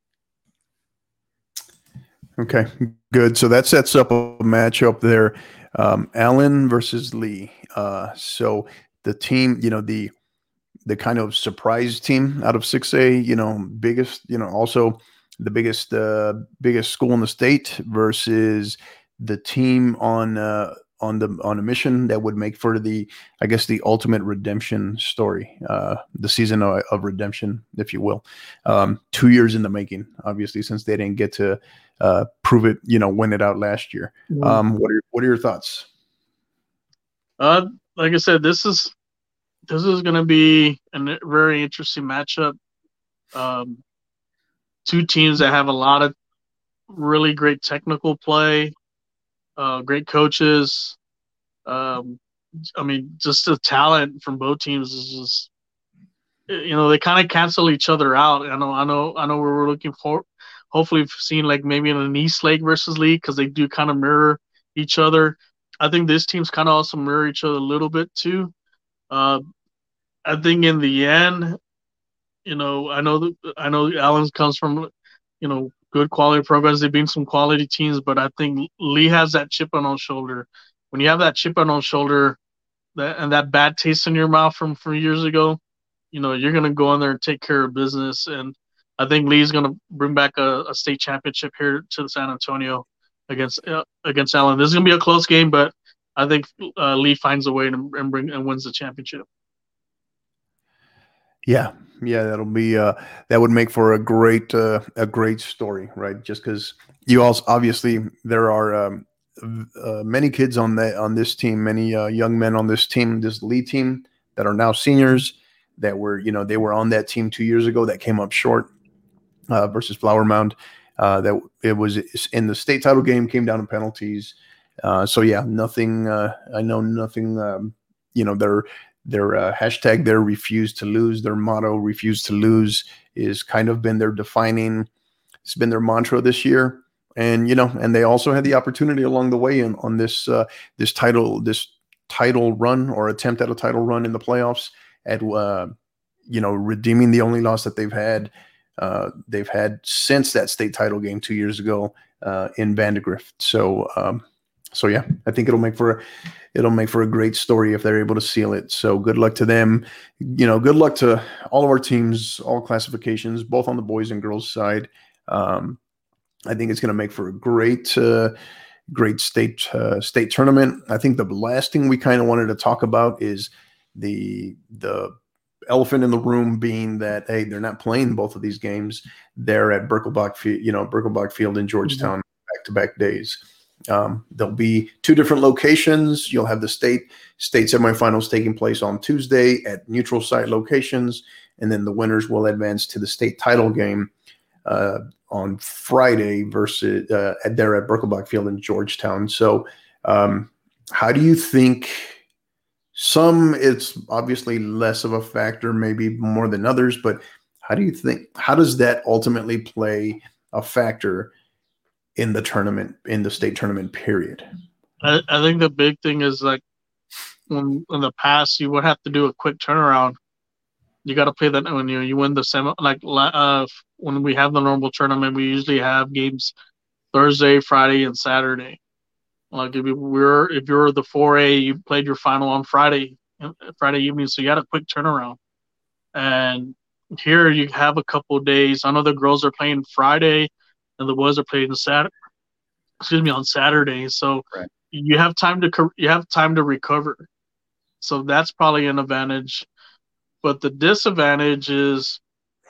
Okay, good. So that sets up a matchup there. Um, Allen versus Lee. Uh, so the team, you know, the the kind of surprise team out of six A, you know, biggest, you know, also the biggest uh, biggest school in the state versus the team on uh, on the on a mission that would make for the, I guess, the ultimate redemption story, uh, the season of, of redemption, if you will. Um, two years in the making, obviously, since they didn't get to uh, prove it, you know, win it out last year. Um, what are what are your thoughts? Uh, like I said, this is this is going to be a very interesting matchup. Um, two teams that have a lot of really great technical play, uh, great coaches. Um, I mean, just the talent from both teams is just, you know, they kind of cancel each other out. I know, I know, I know. We're looking for, hopefully, seeing like maybe in an East Lake versus League, because they do kind of mirror each other. I think this team's kind of also mirror each other a little bit too. Uh, I think in the end, you know, I know that I know Allen comes from, you know, good quality programs. They've been some quality teams, but I think Lee has that chip on his shoulder. When you have that chip on his shoulder, that and that bad taste in your mouth from from years ago, you know, you're gonna go in there and take care of business. And I think Lee's gonna bring back a, a state championship here to San Antonio against uh, against Allen. This is gonna be a close game, but I think uh, Lee finds a way to and bring and wins the championship. Yeah, yeah, that'll be uh, that would make for a great uh, a great story, right? Just because you also obviously there are um, uh, many kids on that on this team, many uh, young men on this team, this lead team that are now seniors that were, you know, they were on that team two years ago that came up short uh, versus Flower Mound. Uh, that it was in the state title game, came down to penalties. Uh, so yeah, nothing. Uh, I know nothing. Um, you know, they're. Their uh, hashtag, their refuse to lose, their motto, refuse to lose, is kind of been their defining, it's been their mantra this year. And, you know, and they also had the opportunity along the way in, on this, uh, this title, this title run or attempt at a title run in the playoffs at, uh, you know, redeeming the only loss that they've had, uh, they've had since that state title game two years ago uh, in Vandegrift. So, um, so yeah, I think it'll make for a, it'll make for a great story if they're able to seal it. So good luck to them. You know, good luck to all of our teams, all classifications, both on the boys and girls side. Um, I think it's going to make for a great, uh, great state uh, state tournament. I think the last thing we kind of wanted to talk about is the the elephant in the room being that, hey, they're not playing both of these games. They're at Birkelbach Field, you know, Birkelbach Field in Georgetown, back to back days. Um, there'll be two different locations. You'll have the state state semifinals taking place on Tuesday at neutral site locations, and then the winners will advance to the state title game uh, on Friday versus uh, at there at Birkelbach Field in Georgetown. So, um, how do you think? Some it's obviously less of a factor, maybe more than others, but how do you think? How does that ultimately play a factor in the tournament, in the state tournament period? I, I think the big thing is like when in the past you would have to do a quick turnaround. You got to play that when you you win the semi. Like uh, when we have the normal tournament, we usually have games Thursday, Friday, and Saturday. Like if you were if you're the four A, you played your final on Friday Friday evening, so you had a quick turnaround. And here you have a couple of days. I know the girls are playing Friday, and the boys are playing Saturday. Excuse me, on Saturday. So Right. you have time to you have time to recover. So that's probably an advantage. But the disadvantage is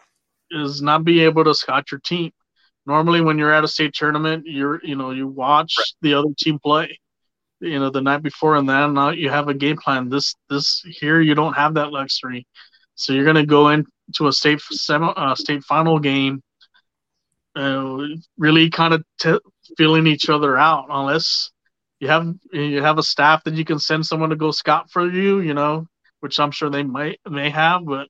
is not being able to scout your team. Normally, when you're at a state tournament, you're you know you watch Right. the other team play. You know the night before, and then now you have a game plan. This this here you don't have that luxury, so you're gonna go into a state semi uh, state final game, uh, really kind of t- feeling each other out. Unless you have you have a staff that you can send someone to go scout for you, you know, which I'm sure they might may have, but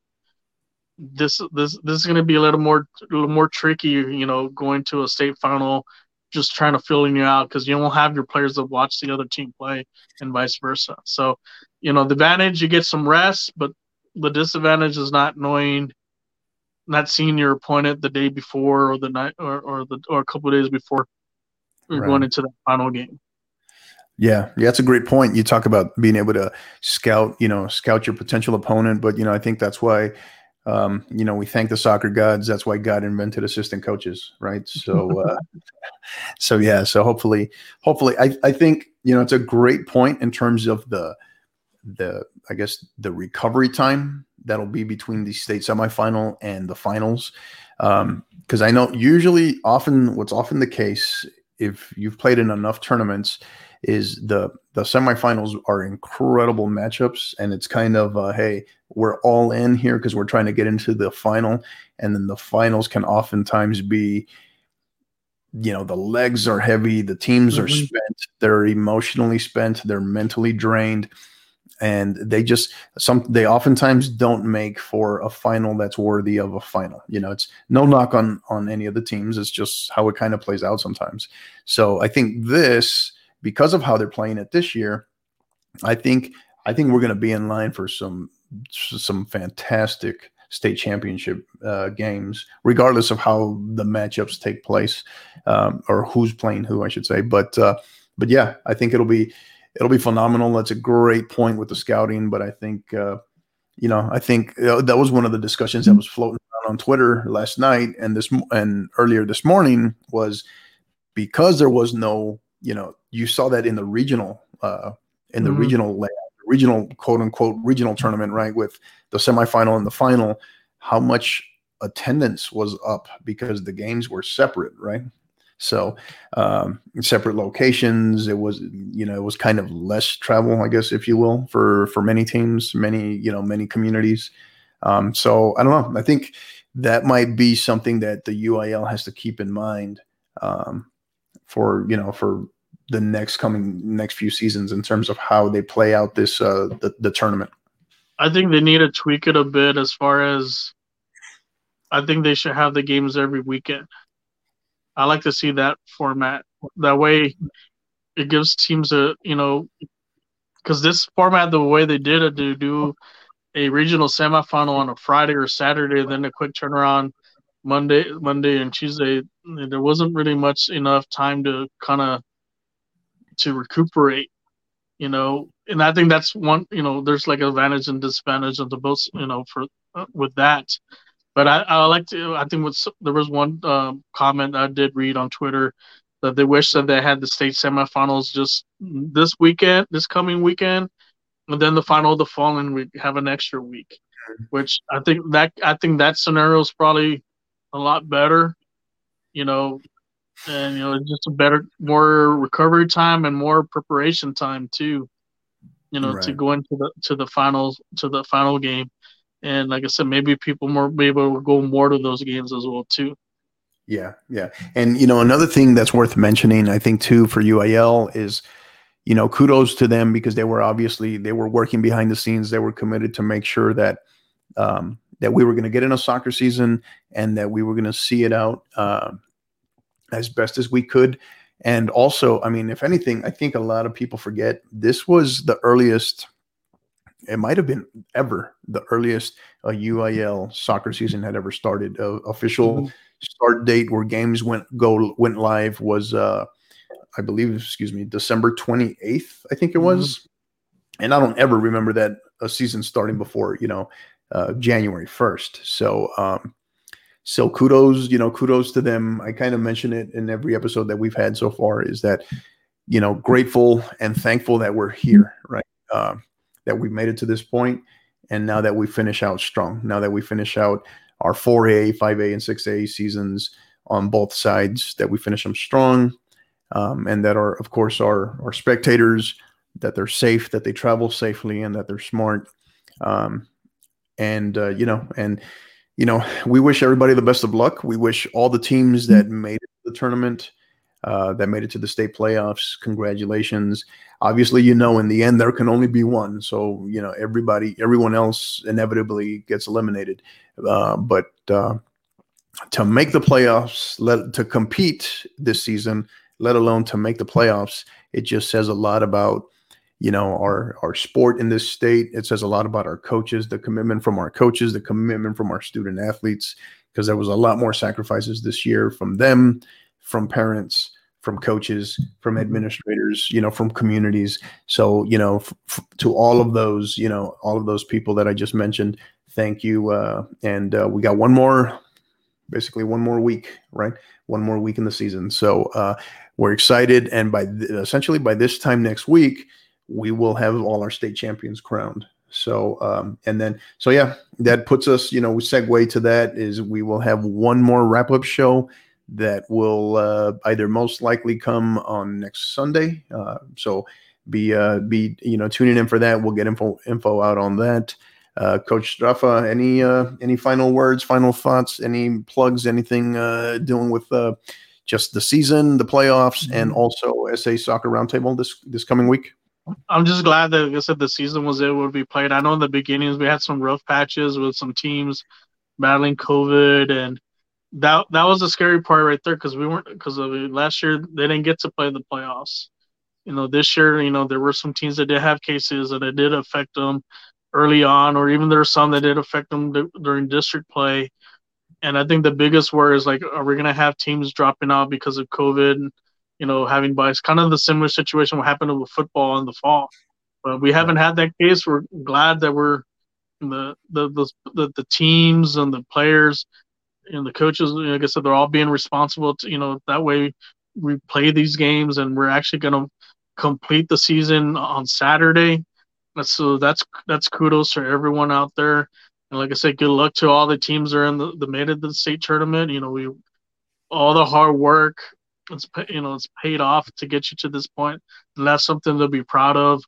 this this this is going to be a little more a little more tricky, you know, going to a state final, just trying to fill you out because you won't have your players that watch the other team play and vice versa. So, you know, the advantage you get some rest, but the disadvantage is not knowing, not seeing your opponent the day before or the night or, or the or a couple of days before you're Right. going into that final game. Yeah, yeah, that's a great point. You talk about being able to scout, you know, scout your potential opponent, but you know, I think that's why. Um, you know, we thank the soccer gods. That's why God invented assistant coaches, right? So, uh, so yeah. So hopefully, hopefully, I, I think you know it's a great point in terms of the the I guess the recovery time that'll be between the state semifinal and the finals, because um, I know usually, often, what's often the case if you've played in enough tournaments is the the semifinals are incredible matchups, and it's kind of uh, hey, we're all in here because we're trying to get into the final, and then the finals can oftentimes be, you know, the legs are heavy, the teams mm-hmm. are spent, they're emotionally spent, they're mentally drained, and they just some they oftentimes don't make for a final that's worthy of a final. You know, it's no knock on on any of the teams, it's just how it kind of plays out sometimes. So I think this, because of how they're playing it this year, I think I think we're going to be in line for some some fantastic state championship uh, games, regardless of how the matchups take place, um, or who's playing who, I should say. But uh, but yeah, I think it'll be it'll be phenomenal. That's a great point with the scouting. But I think uh, you know I think uh, that was one of the discussions that was floating around on Twitter last night and this and earlier this morning, was because there was no, you know, you saw that in the regional, uh, in the mm-hmm. regional layout, regional quote unquote regional tournament, right? With the semifinal and the final, how much attendance was up because the games were separate, right? So um, separate locations. It was, you know, it was kind of less travel, I guess, if you will, for for many teams, many, you know, many communities. Um, so I don't know. I think that might be something that the U I L has to keep in mind. Um, for, you know, for the next coming next few seasons in terms of how they play out this, uh, the, the tournament. I think they need to tweak it a bit as far as, I think they should have the games every weekend. I like to see that format. That way it gives teams a, you know, because this format, the way they did it, to do a regional semifinal on a Friday or Saturday, then a quick turnaround Monday, Monday and Tuesday, there wasn't really much enough time to kind of to recuperate, you know. And I think that's one, you know, there's like advantage and disadvantage of the both, you know, for uh, with that. But I, I like to, I think with, there was one um, comment I did read on Twitter that they wish that they had the state semifinals just this weekend, this coming weekend, and then the final the following week, have an extra week. Which I think that I think that scenario is probably a lot better, you know, and you know, just a better, more recovery time and more preparation time too, you know, right. to go into the to the finals to the final game. And like I said, maybe people more be able to go more to those games as well too. Yeah, yeah. And you know, another thing that's worth mentioning, I think too, for U I L is, you know, kudos to them, because they were obviously they were working behind the scenes. They were committed to make sure that um, that we were going to get in a soccer season and that we were going to see it out uh, as best as we could. And also, I mean, if anything, I think a lot of people forget this was the earliest. It might have been ever the earliest a U I L soccer season had ever started. Uh, official mm-hmm. start date where games went go went live was, uh, I believe, excuse me, December twenty-eighth, I think it was. Mm-hmm. And I don't ever remember that a season starting before, you know, uh, January first. So, um, so kudos, you know, kudos to them. I kind of mention it in every episode that we've had so far, is that, you know, grateful and thankful that we're here, right? Uh, that we've made it to this point. And now that we finish out strong, now that we finish out our four A, five A, and six A seasons on both sides, that we finish them strong, um, and that our, of course, our, our spectators, that they're safe, that they travel safely, and that they're smart. Um, and, uh, you know, and, you know, we wish everybody the best of luck. We wish all the teams that made it to the tournament, uh, that made it to the state playoffs, congratulations. Obviously, you know, in the end, there can only be one. So, you know, everybody, everyone else inevitably gets eliminated. Uh, but uh, to make the playoffs, let, to compete this season, let alone to make the playoffs, it just says a lot about, you know, our, our sport in this state. It says a lot about our coaches, the commitment from our coaches, the commitment from our student athletes, because there was a lot more sacrifices this year from them, from parents, from coaches, from administrators, you know, from communities. So, you know, f- f- to all of those, you know, all of those people that I just mentioned, thank you. Uh, and uh, we got one more, basically one more week, right? One more week in the season. So uh, we're excited. And by th- essentially by this time next week, we will have all our state champions crowned. So, um, and then, so yeah, that puts us, you know, we segue to that is we will have one more wrap-up show that will uh, either most likely come on next Sunday. Uh, so be, uh, be, you know, tuning in for that. We'll get info, info out on that. Uh, Coach Straffa, any, uh, any final words, final thoughts, any plugs, anything uh, dealing with uh, just the season, the playoffs, and also S A Soccer Roundtable this, this coming week? I'm just glad that, like I said, the season was able to be played. I know in the beginnings we had some rough patches with some teams battling COVID, and that that was the scary part right there, because we weren't because of last year they didn't get to play the playoffs. You know, this year, you know, there were some teams that did have cases and it did affect them early on, or even there were some that did affect them d- during district play. And I think the biggest worry is like, are we going to have teams dropping out because of COVID? You know, having bias, kind of the similar situation what happened with football in the fall. But we haven't Right. had that case. We're glad that we're the the the the, the teams and the players and the coaches. Like I said, they're all being responsible. To, you know, that way we play these games and we're actually going to complete the season on Saturday. So that's that's kudos to everyone out there. And like I said, good luck to all the teams that are in the, the made it to the state tournament. You know, we all the hard work, it's you know it's paid off to get you to this point, and that's something to be proud of.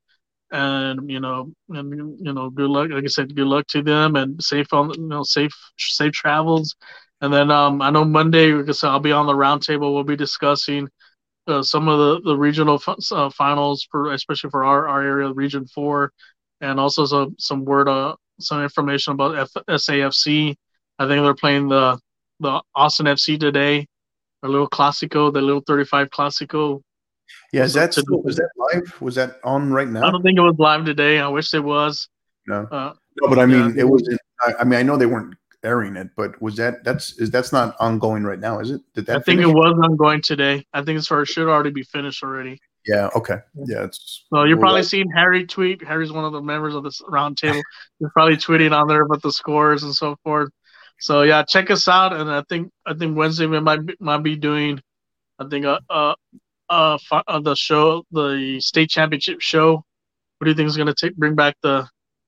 And you know, and you know, good luck. Like I said, good luck to them, and safe on you know safe safe travels. And then um, I know Monday, like I said, I'll be on the roundtable. We'll be discussing uh, some of the the regional uh, finals for especially for our, our area, Region Four, and also some some word uh some information about F- S A F C. I think they're playing the the Austin F C today, a little Classico, the little thirty-five Classico. Yeah, is So that to, still, was that live? Was that on right I now? don't think it was live today. I wish it was. No, Uh, no, but I yeah, mean, it was. In, I, I mean, I know they weren't airing it, but was that that's is that's not ongoing right now, is it? Did I that think it finish? was ongoing today. I think it's for, it should already be finished already. Yeah. Okay. Yeah. It's. So you're We'll probably let, seeing Harry tweet. Harry's one of the members of this round table. You're probably tweeting on there about the scores and so forth. So yeah, check us out. And I think I think Wednesday we might be, might be doing I think uh uh, uh, fi- uh the show the state championship show. What do you think is going to take bring back the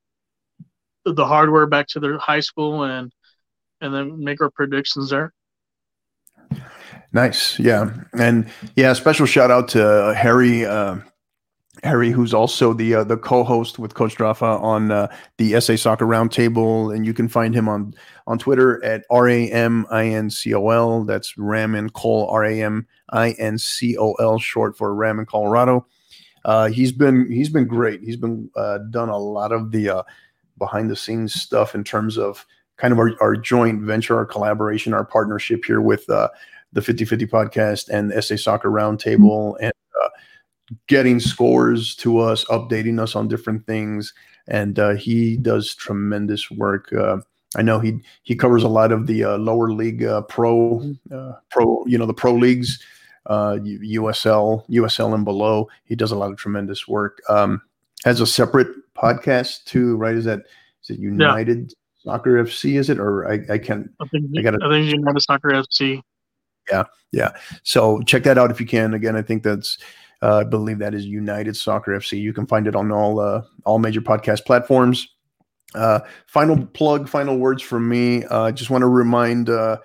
the hardware back to their high school and and then make our predictions there? nice. Yeah. And yeah, special shout out to uh, Harry. Uh, Harry, who's also the uh, the co-host with Coach Drafa on uh, the S A Soccer Roundtable, and you can find him on on Twitter at R A M I N C O L. That's Ramin Cole, R A M I N C O L, short for Ramin Colorado. Uh, he's been he's been great. He's been uh, done a lot of the uh, behind the scenes stuff in terms of kind of our, our joint venture, our collaboration, our partnership here with uh, the fifty fifty podcast and S A Soccer Roundtable, and uh, getting scores to us, updating us on different things. And uh, he does tremendous work. Uh, I know he he covers a lot of the uh, lower league uh, pro uh, pro you know the pro leagues, uh, U S L U S L and below. He does a lot of tremendous work. Um, has a separate podcast too, right? Is that is it Yeah, United Soccer F C, is it? Or I, I can't. I think I got I think United Soccer F C. Yeah, yeah. So check that out if you can. Again, I think that's. Uh, I believe that is United Soccer F C. You can find it on all uh, all major podcast platforms. Uh, final plug, final words from me. I uh, just want to remind uh,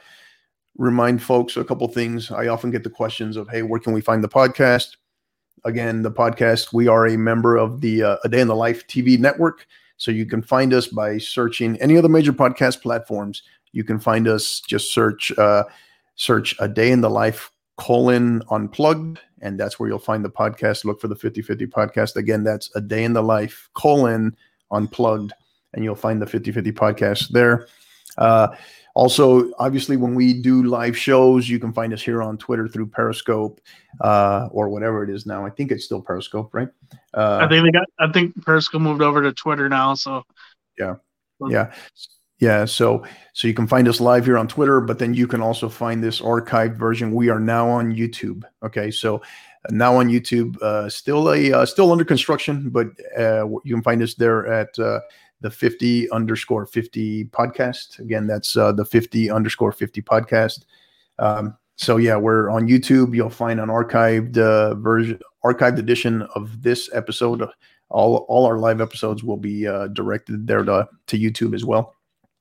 remind folks a couple things. I often get the questions of, hey, where can we find the podcast? Again, the podcast, we are a member of the uh, A Day in the Life T V network. So you can find us by searching any of the major podcast platforms. You can find us, just search uh, search A Day in the Life colon unplugged, and that's where you'll find the podcast. Look for the fifty fifty podcast. Again, that's A Day in the Life colon unplugged, and you'll find the fifty fifty podcast there. Uh, also, obviously, when we do live shows, you can find us here on Twitter through Periscope uh, or whatever it is now. I think it's still Periscope, right? Uh, I think they got. I think Periscope moved over to Twitter now. So yeah, yeah. Yeah, so so you can find us live here on Twitter, but then you can also find this archived version. We are now on YouTube. Okay, so now on YouTube, uh, still a uh, still under construction, but uh, you can find us there at uh, the fifty underscore fifty podcast. Again, that's uh, the fifty underscore fifty podcast. Um, so yeah, we're on YouTube. You'll find an archived uh, version, archived edition of this episode. All all our live episodes will be uh, directed there to to YouTube as well.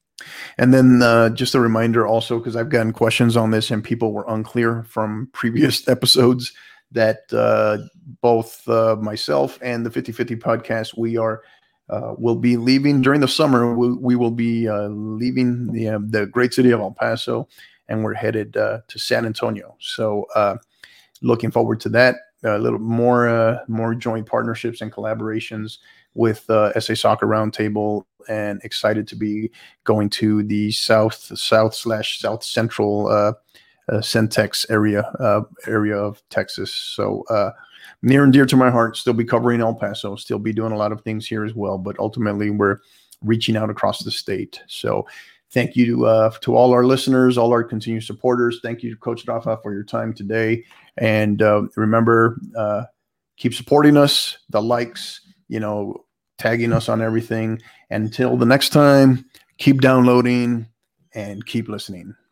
And then uh, just a reminder also, because I've gotten questions on this and people were unclear from previous episodes, that uh, both uh, myself and the fifty fifty podcast, we are uh, will be leaving during the summer. We, we will be uh, leaving the, uh, the great city of El Paso, and we're headed uh, to San Antonio. So uh, looking forward to that. A little more uh, more joint partnerships and collaborations with uh, S A Soccer Roundtable, and excited to be going to the south south slash south central uh, uh, Centex area uh, area of Texas. So uh, near and dear to my heart. Still be covering El Paso. Still be doing a lot of things here as well. But ultimately, we're reaching out across the state. So thank you to, uh, to all our listeners, all our continued supporters. Thank you, Coach Rafa, for your time today. And uh, remember, uh, keep supporting us, the likes, you know, tagging us on everything. Until the next time, keep downloading and keep listening.